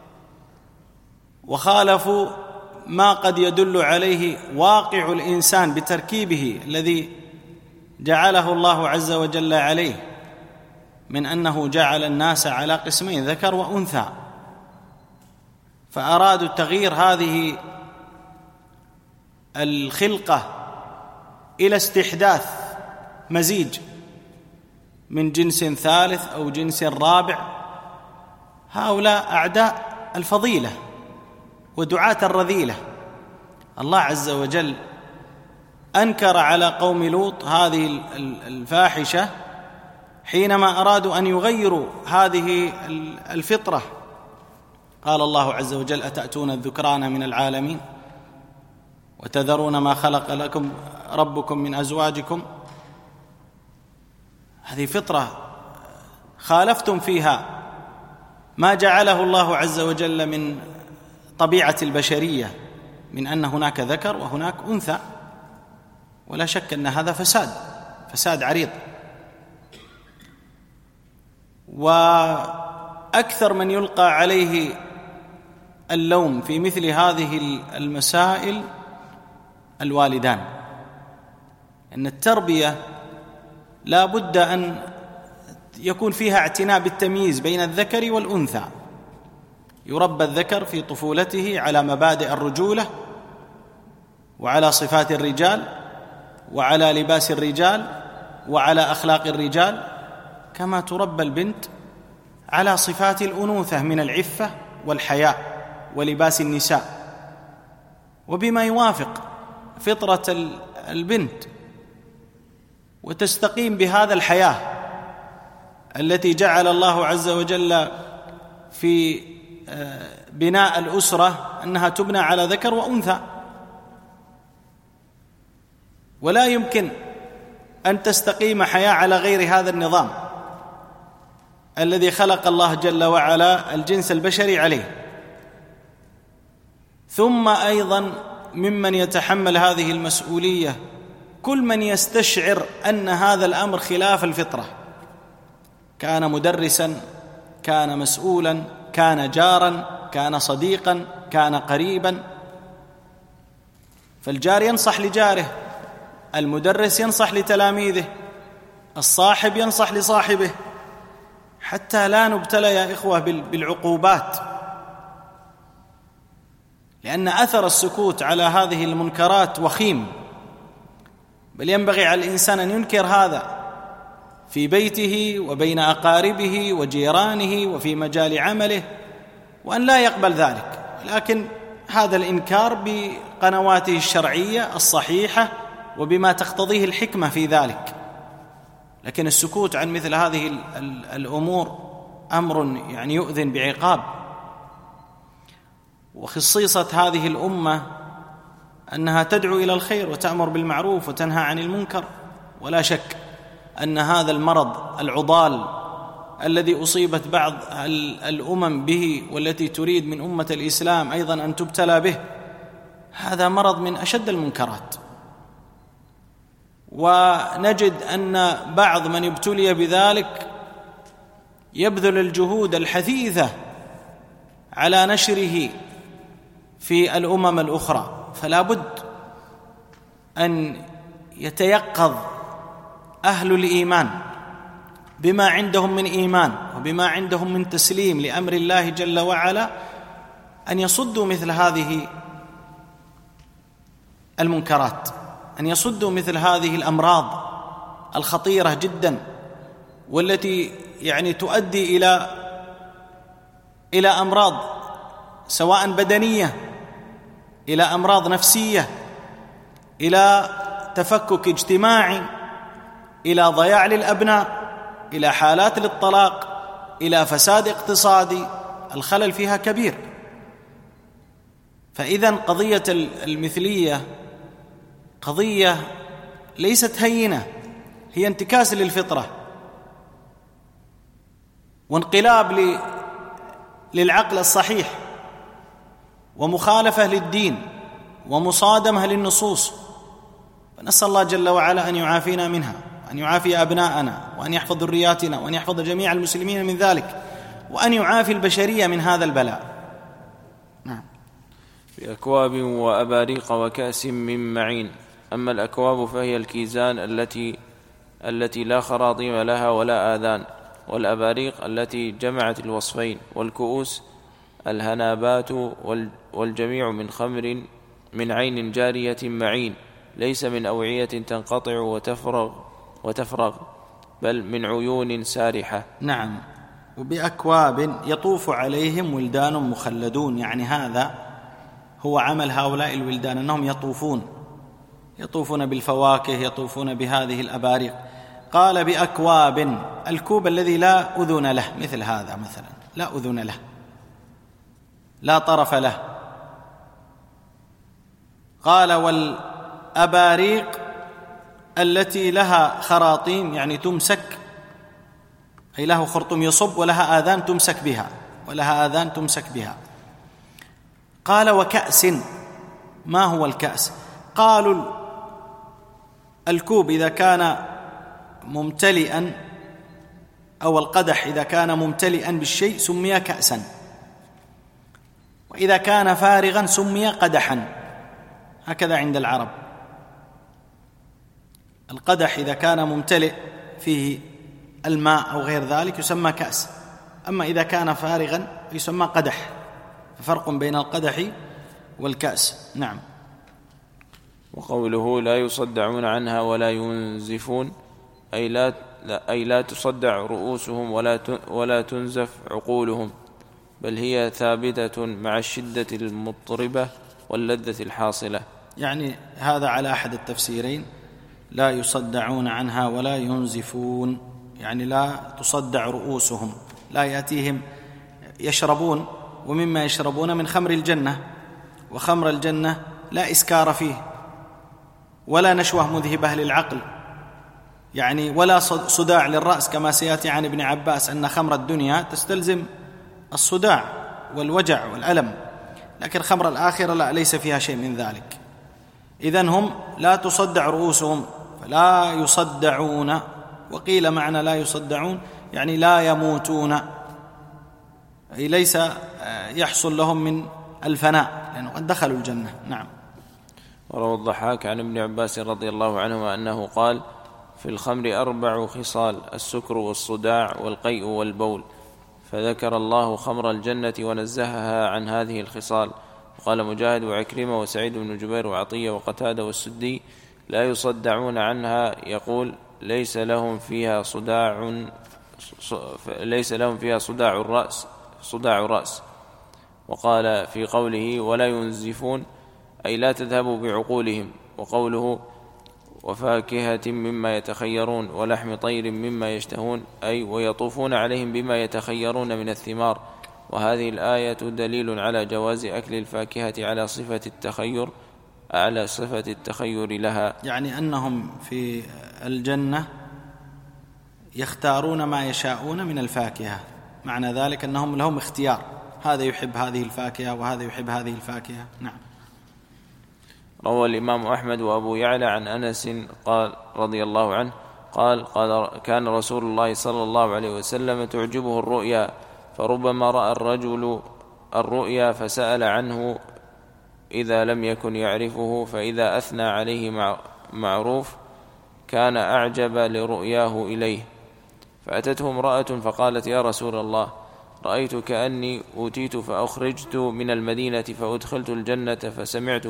وخالفوا ما قد يدل عليه واقع الإنسان بتركيبه الذي جعله الله عز وجل عليه، من أنه جعل الناس على قسمين، ذكر وأنثى، فأرادوا تغيير هذه الخلقة إلى استحداث مزيج من جنس ثالث أو جنس رابع. هؤلاء أعداء الفضيلة ودعاة الرذيلة. الله عز وجل أنكر على قوم لوط هذه الفاحشة حينما أرادوا أن يغيروا هذه الفطرة. قال الله عز وجل: أتأتون الذكران من العالمين وتذرون ما خلق لكم ربكم من أزواجكم. هذه فطرة خالفتم فيها ما جعله الله عز وجل من طبيعة البشرية من أن هناك ذكر وهناك أنثى، ولا شك أن هذا فساد عريض. وأكثر من يلقى عليه اللوم في مثل هذه المسائل الوالدان، أن التربية لا بد أن يكون فيها اعتناء بالتمييز بين الذكر والأنثى. يربى الذكر في طفولته على مبادئ الرجولة وعلى صفات الرجال وعلى لباس الرجال وعلى أخلاق الرجال، كما تربى البنت على صفات الأنوثة من العفة والحياء ولباس النساء، وبما يوافق فطرة البنت، وتستقيم بهذا الحياة التي جعل الله عز وجل في بناء الأسرة أنها تبنى على ذكر وأنثى. ولا يمكن أن تستقيم حياة على غير هذا النظام الذي خلق الله جل وعلا الجنس البشري عليه. ثم أيضا ممن يتحمل هذه المسؤولية كل من يستشعر أن هذا الأمر خلاف الفطرة، كان مدرسا، كان مسؤولا، كان جارا، كان صديقا، كان قريبا. فالجار ينصح لجاره، المدرس ينصح لتلاميذه، الصاحب ينصح لصاحبه، حتى لا نبتلى يا إخوة بالعقوبات، لأن أثر السكوت على هذه المنكرات وخيم. بل ينبغي على الإنسان أن ينكر هذا في بيته وبين أقاربه وجيرانه وفي مجال عمله، وأن لا يقبل ذلك، لكن هذا الإنكار بقنواته الشرعية الصحيحة وبما تقتضيه الحكمة في ذلك. لكن السكوت عن مثل هذه الأمور أمر يعني يؤذن بعقاب. وخصيصة هذه الأمة أنها تدعو إلى الخير وتأمر بالمعروف وتنهى عن المنكر، ولا شك أن هذا المرض العضال الذي أصيبت بعض الأمم به والتي تريد من أمة الإسلام أيضا أن تبتلى به، هذا مرض من أشد المنكرات. ونجد أن بعض من ابتلي بذلك يبذل الجهود الحثيثة على نشره في الأمم الأخرى. فلا بد أن يتيقظ أهل الإيمان بما عندهم من إيمان وبما عندهم من تسليم لأمر الله جل وعلا، أن يصدوا مثل هذه المنكرات، أن يصدوا مثل هذه الأمراض الخطيرة جدا، والتي يعني تؤدي إلى أمراض سواء بدنية، إلى أمراض نفسية، إلى تفكك اجتماعي، إلى ضياع للأبناء، إلى حالات للطلاق، إلى فساد اقتصادي. الخلل فيها كبير. فإذن قضية المثلية قضية ليست هينة، هي انتكاس للفطرة وانقلاب للعقل الصحيح ومخالفة للدين ومصادمة للنصوص. فنسأل الله جل وعلا أن يعافينا منها، أن يعافي أبناءنا، وأن يحفظ ذرياتنا، وأن يحفظ جميع المسلمين من ذلك، وأن يعافي البشرية من هذا البلاء. نعم.
بأكواب وأباريق وكأس من معين. أما الأكواب فهي الكيزان التي لا خراطيم لها ولا آذان، والأباريق التي جمعت الوصفين، والكؤوس الهنابات، والجميع من خمر من عين جارية معين، ليس من أوعية تنقطع وتفرغ بل من عيون سارحة.
نعم. وبأكواب يطوف عليهم ولدان مخلدون، يعني هذا هو عمل هؤلاء الولدان، أنهم يطوفون بالفواكه، يطوفون بهذه الأباريق. قال بأكواب، الكوب الذي لا أذن له، مثل هذا مثلا لا أذن له، لا طرف له. قال والأباريق التي لها خراطيم، يعني تمسك، أي له خرطوم يصب ولها آذان تمسك بها،
ولها آذان تمسك بها. قال وكأس. ما هو الكأس؟ قالوا الكوب إذا كان ممتلئا أو القدح إذا كان ممتلئا بالشيء سمي كأسا، وإذا كان فارغا سمي قدحا، هكذا عند العرب. القدح إذا كان ممتلئ فيه الماء أو غير ذلك يسمى كأس، أما إذا كان فارغا يسمى قدح، فرق بين القدح والكأس. نعم.
وقوله لا يصدعون عنها ولا ينزفون أي لا تصدع رؤوسهم ولا تنزف عقولهم، بل هي ثابتة مع الشدة المضطربة واللذة الحاصلة.
يعني هذا على أحد التفسيرين، لا يصدعون عنها ولا ينزفون، يعني لا تصدع رؤوسهم، لا يأتيهم يشربون، ومما يشربون من خمر الجنة، وخمر الجنة لا إسكار فيه ولا نشوة مذهبة للعقل، يعني ولا صداع للرأس كما سيأتي عن ابن عباس أن خمر الدنيا تستلزم الصداع والوجع والألم، لكن خمر الآخرة لا، ليس فيها شيء من ذلك. إذن هم لا تصدع رؤوسهم فلا يصدعون، وقيل معنى لا يصدعون يعني لا يموتون، أي ليس يحصل لهم من الفناء لأنه قد دخلوا الجنة. نعم.
وروى الضحاك عن ابن عباس رضي الله عنهما أنه قال في الخمر 4 خصال: السكر والصداع والقيء والبول، فذكر الله خمر الجنة ونزهها عن هذه الخصال. وقال مجاهد وعكرمة وسعيد بن جبير وعطية وقتادة والسدي لا يصدعون عنها، يقول ليس لهم فيها صداع الرأس. وقال في قوله ولا ينزفون أي لا تذهب بعقولهم. وقوله وفاكهة مما يتخيرون ولحم طير مما يشتهون أي ويطوفون عليهم بما يتخيرون من الثمار. وهذه الآية دليل على جواز أكل الفاكهة على صفة التخير لها،
يعني أنهم في الجنة يختارون ما يشاءون من الفاكهة، معنى ذلك أنهم لهم اختيار، هذا يحب هذه الفاكهة وهذا يحب هذه الفاكهة. نعم.
روى الإمام أحمد وأبو يعلى عن أنس قال رضي الله عنه قال كان رسول الله صلى الله عليه وسلم تعجبه الرؤيا، فربما رأى الرجل الرؤيا فسأل عنه إذا لم يكن يعرفه، فإذا أثنى عليه معروف كان أعجب لرؤياه إليه. فأتته امرأة فقالت يا رسول الله رأيت كأني أوتيت فأخرجت من المدينة فأدخلت الجنة فسمعت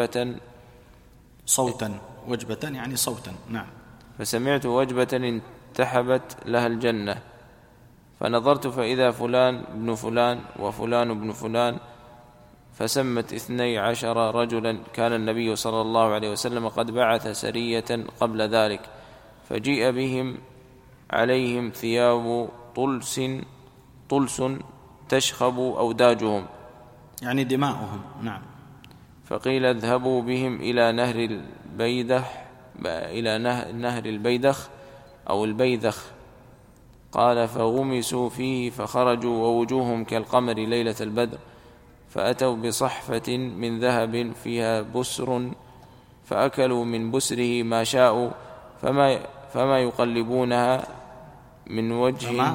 صوتا يعني صوتا. نعم.
فسمعت وجبة انتحبت لها الجنة، فنظرت فإذا فلان بن فلان وفلان بن فلان، فسمت 12 رجلا. كان النبي صلى الله عليه وسلم قد بعث سرية قبل ذلك، فجيء بهم عليهم ثياب طلس تشخب أوداجهم،
يعني دماؤهم. نعم.
فقيل اذهبوا بهم إلى نهر البيدخ أو البيدخ. قال فغمسوا فيه فخرجوا ووجوههم كالقمر ليلة البدر، فأتوا بصحفة من ذهب فيها بسر، فأكلوا من بسره ما شاءوا، فما يقلبونها من وجه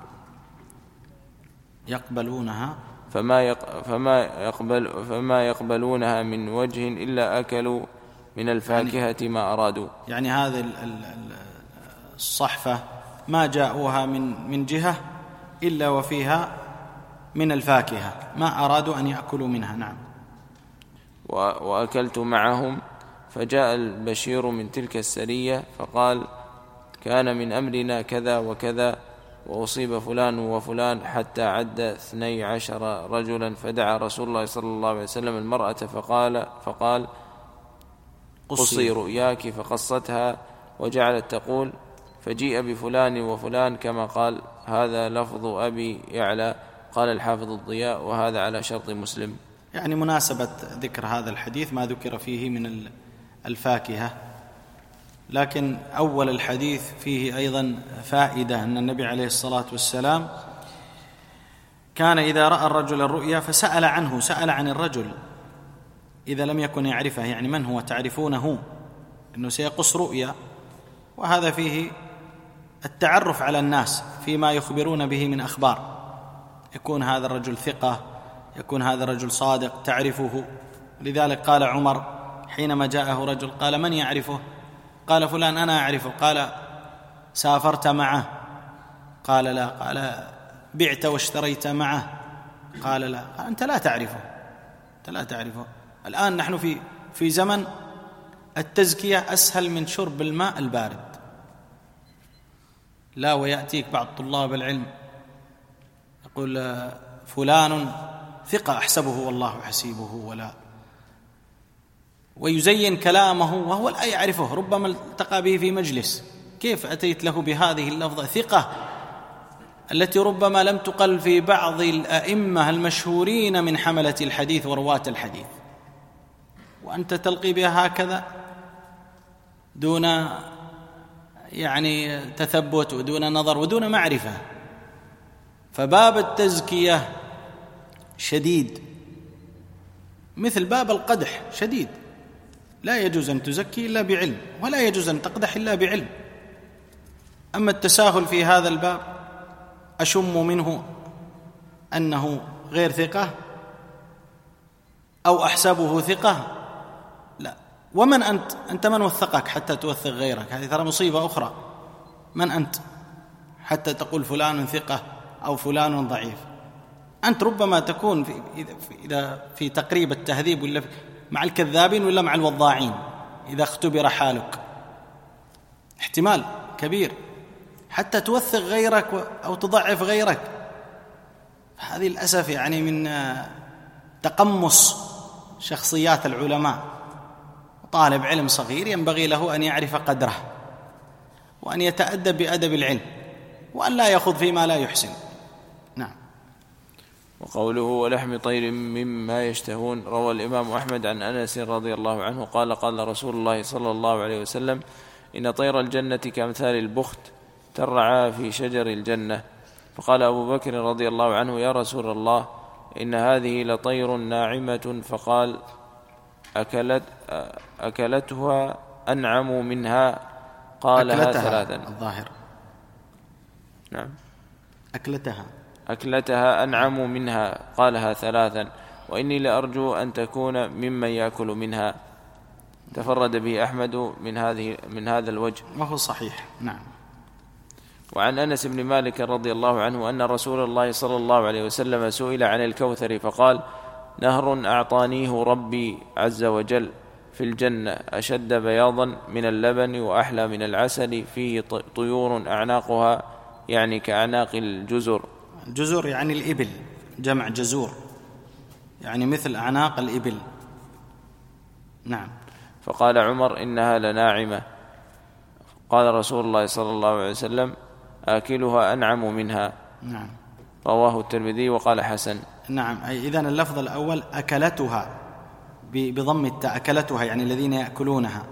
فما يقبلونها من وجه إلا أكلوا من الفاكهة ما أرادوا.
يعني هذه الصحفة ما جاءوها من جهة إلا وفيها من الفاكهة ما أرادوا أن يأكلوا منها. نعم.
وأكلت معهم. فجاء البشير من تلك السرية فقال كان من أمرنا كذا وكذا، وأصيب فلان وفلان، حتى عد 12 رجلا. فدعا رسول الله صلى الله عليه وسلم المرأة فقال قصي رؤياك، فقصتها وجعلت تقول فجيء بفلان وفلان كما قال. هذا لفظ أبي يعلى. قال الحافظ الضياء وهذا على شرط مسلم.
يعني مناسبة ذكر هذا الحديث ما ذكر فيه من الفاكهة، لكن أول الحديث فيه أيضا فائدة أن النبي عليه الصلاة والسلام كان إذا رأى الرجل الرؤيا فسأل عنه، سأل عن الرجل إذا لم يكن يعرفه، يعني من هو تعرفونه، أنه سيقص رؤيا، وهذا فيه التعرف على الناس فيما يخبرون به من أخبار، يكون هذا الرجل ثقة، يكون هذا الرجل صادق تعرفه. لذلك قال عمر حينما جاءه رجل قال: من يعرفه؟ قال: فلان أنا أعرفه. قال: سافرت معه؟ قال: لا. قال: بعت واشتريت معه؟ قال: لا. قال: أنت لا تعرفه، أنت لا تعرفه. الآن نحن في زمن التزكية أسهل من شرب الماء البارد. لا، ويأتيك بعض طلاب العلم يقول: فلان ثقة أحسبه والله حسيبه، ولا، ويزين كلامه وهو لا يعرفه، ربما التقى به في مجلس. كيف أتيت له بهذه اللفظة ثقة التي ربما لم تقل في بعض الأئمة المشهورين من حملة الحديث ورواة الحديث، وأنت تلقي بها هكذا دون يعني تثبت ودون نظر ودون معرفة؟ فباب التزكية شديد، مثل باب القدح شديد، لا يجوز أن تزكي إلا بعلم، ولا يجوز أن تقدح إلا بعلم. أما التساهل في هذا الباب أشم منه أنه غير ثقة أو أحسبه ثقة، لا. ومن أنت من وثقك حتى توثق غيرك؟ هذه ترى مصيبة أخرى. من أنت حتى تقول فلان ثقة أو فلان ضعيف؟ أنت ربما تكون إذا في تقريب التهذيب ولا مع الكذابين ولا مع الوضاعين إذا اختبر حالك، احتمال كبير حتى توثق غيرك أو تضعف غيرك. هذه للأسف يعني من تقمص شخصيات العلماء. طالب علم صغير ينبغي له أن يعرف قدره، وأن يتأدب بأدب العلم، وأن لا يخوض فيما لا يحسن. نعم.
وقوله: ولحم طير مما يشتهون، روى الإمام أحمد عن أنس رضي الله عنه قال: قال رسول الله صلى الله عليه وسلم: إن طير الجنة كأمثال البخت ترعى في شجر الجنة. فقال أبو بكر رضي الله عنه: يا رسول الله، إن هذه لطير ناعمة. فقال: أكلتها أنعم منها؟ قالها ثلاثا.
الظاهر
نعم، أكلتها أنعم منها، قالها ثلاثا، وإني لأرجو أن تكون ممن يأكل منها. تفرد به أحمد من هذا الوجه،
وهو صحيح. نعم.
وعن أنس بن مالك رضي الله عنه أن رسول الله صلى الله عليه وسلم سئل عن الكوثر فقال: نهر أعطانيه ربي عز وجل في الجنة، أشد بياضا من اللبن وأحلى من العسل، فيه طيور أعناقها يعني كأعناق الجزر.
الجزر يعني الإبل، جمع جزور، يعني مثل أعناق الإبل. نعم.
فقال عمر: إنها لناعمة. قال رسول الله صلى الله عليه وسلم: آكلها أنعم منها.
نعم.
رواه الترمذي وقال حسن.
نعم. أي إذن اللفظ الأول أكلتها بضم التاء، أكلتها يعني الذين يأكلونها،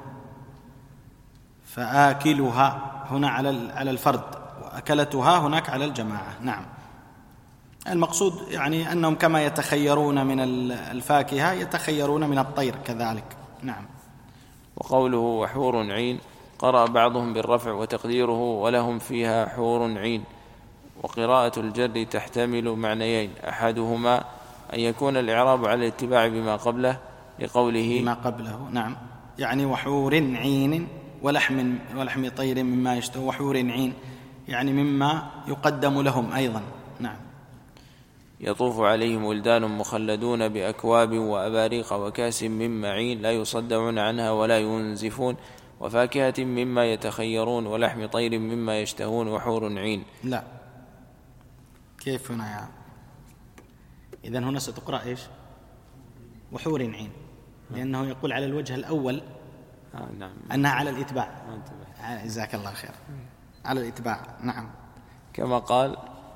فآكلها هنا على الفرد، وأكلتها هناك على الجماعة. نعم. المقصود يعني أنهم كما يتخيرون من الفاكهة يتخيرون من الطير كذلك. نعم.
وقوله: وحور عين، قرأ بعضهم بالرفع وتقديره: ولهم فيها حور عين. وقراءة الجر تحتمل معنيين: أحدهما أن يكون الإعراب على الاتباع بما قبله لقوله
بما قبله. نعم، يعني وحور عين ولحم طير مما يشتهون، وحور عين يعني مما يقدم لهم أيضا. نعم.
يطوف عليهم ولدان مخلدون بأكواب وأباريق وكاس من معين لا يصدعون عنها ولا ينزفون، وفاكهة مما يتخيرون، ولحم طير مما يشتهون، وحور عين.
لا، كيف هنا يعني؟ إذن هنا ستقرأ إيش؟ وحور عين، لأنه يقول على الوجه الأول
نعم.
أنها على الإتباع. جزاك الله خير. على الإتباع. نعم.
كما قال: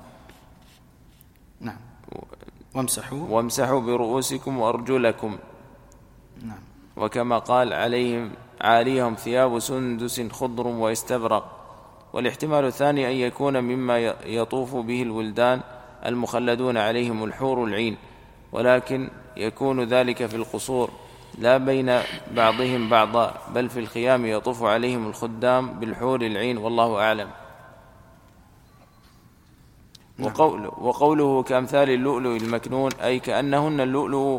نعم، وامسحوا
برؤوسكم وأرجلكم.
نعم.
وكما قال: عاليهم ثياب سندس خضر واستبرق. والاحتمال الثاني أن يكون مما يطوف به الولدان المخلدون عليهم الحور العين، ولكن يكون ذلك في القصور لا بين بعضهم بعضا، بل في الخيام يطوف عليهم الخدام بالحور العين، والله أعلم. وقوله كأمثال اللؤلؤ المكنون، أي كأنهن اللؤلؤ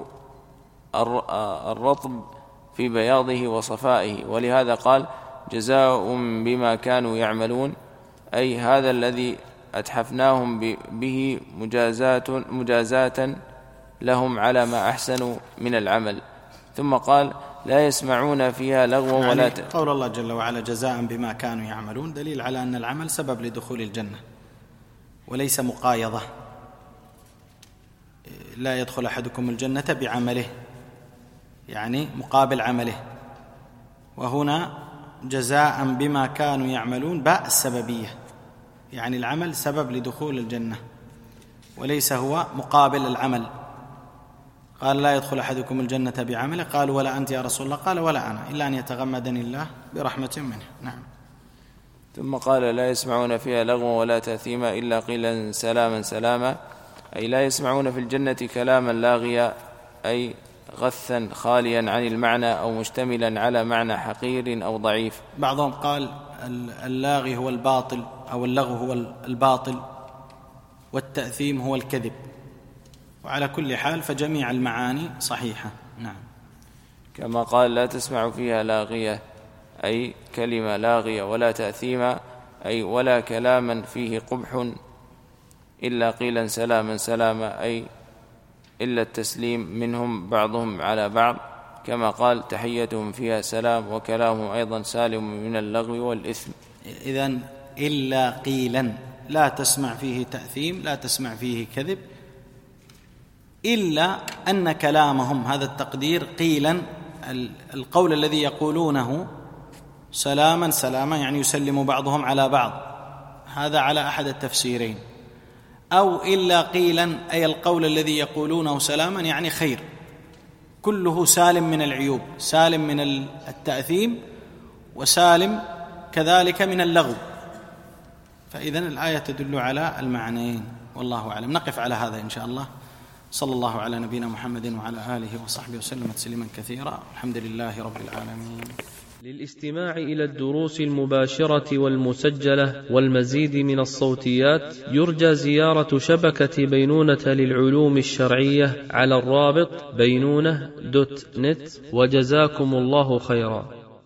الرطب في بياضه وصفائه، ولهذا قال جزاء بما كانوا يعملون، أي هذا الذي أتحفناهم به مجازاة لهم على ما أحسنوا من العمل. ثم قال لا يسمعون فيها لغوا ولا
قول الله جل وعلا جزاء بما كانوا يعملون دليل على أن العمل سبب لدخول الجنة وليس مقايضة. لا يدخل أحدكم الجنة بعمله، يعني مقابل عمله، وهنا جزاء بما كانوا يعملون باء السببية، يعني العمل سبب لدخول الجنة وليس هو مقابل العمل. قال لا يدخل أحدكم الجنة بعمله، قالوا ولا أنت يا رسول الله؟ قال ولا أنا، إلا أن يتغمدني الله برحمة منه. نعم.
ثم قال لا يسمعون فيها لغوا ولا تأثيما إلا قيلا سلاما سلاما، أي لا يسمعون في الجنة كلاما لاغيا، أي غثا خاليا عن المعنى أو مشتملا على معنى حقير أو ضعيف.
بعضهم قال اللاغي هو الباطل، أو اللغو هو الباطل، والتأثيم هو الكذب، وعلى كل حال فجميع المعاني صحيحة. نعم.
كما قال لا تسمع فيها لاغية، أي كلمة لاغية، ولا تأثيما، أي ولا كلاما فيه قبح إلا قيلا سلاما سلاما، أي إلا التسليم منهم بعضهم على بعض، كما قال تحيتهم فيها سلام، وكلامهم أيضا سالم من اللغو والإثم.
إذن إلا قيلا، لا تسمع فيه تأثيم، لا تسمع فيه كذب، إلا أن كلامهم، هذا التقدير، قيلا القول الذي يقولونه سلاما سلاما، يعني يسلم بعضهم على بعض، هذا على أحد التفسيرين. أو إلا قيلا أي القول الذي يقولونه سلاما يعني خير، كله سالم من العيوب، سالم من التأثيم، وسالم كذلك من اللغو. فإذن الآية تدل على المعنيين، والله أعلم. نقف على هذا إن شاء الله. صلى الله على نبينا محمد وعلى آله وصحبه وسلم تسليما كثيرا، الحمد لله رب العالمين.
للاستماع إلى الدروس المباشرة والمسجلة والمزيد من الصوتيات يرجى زيارة شبكة بينونة للعلوم الشرعية على الرابط بينونة.net، وجزاكم الله خيرا.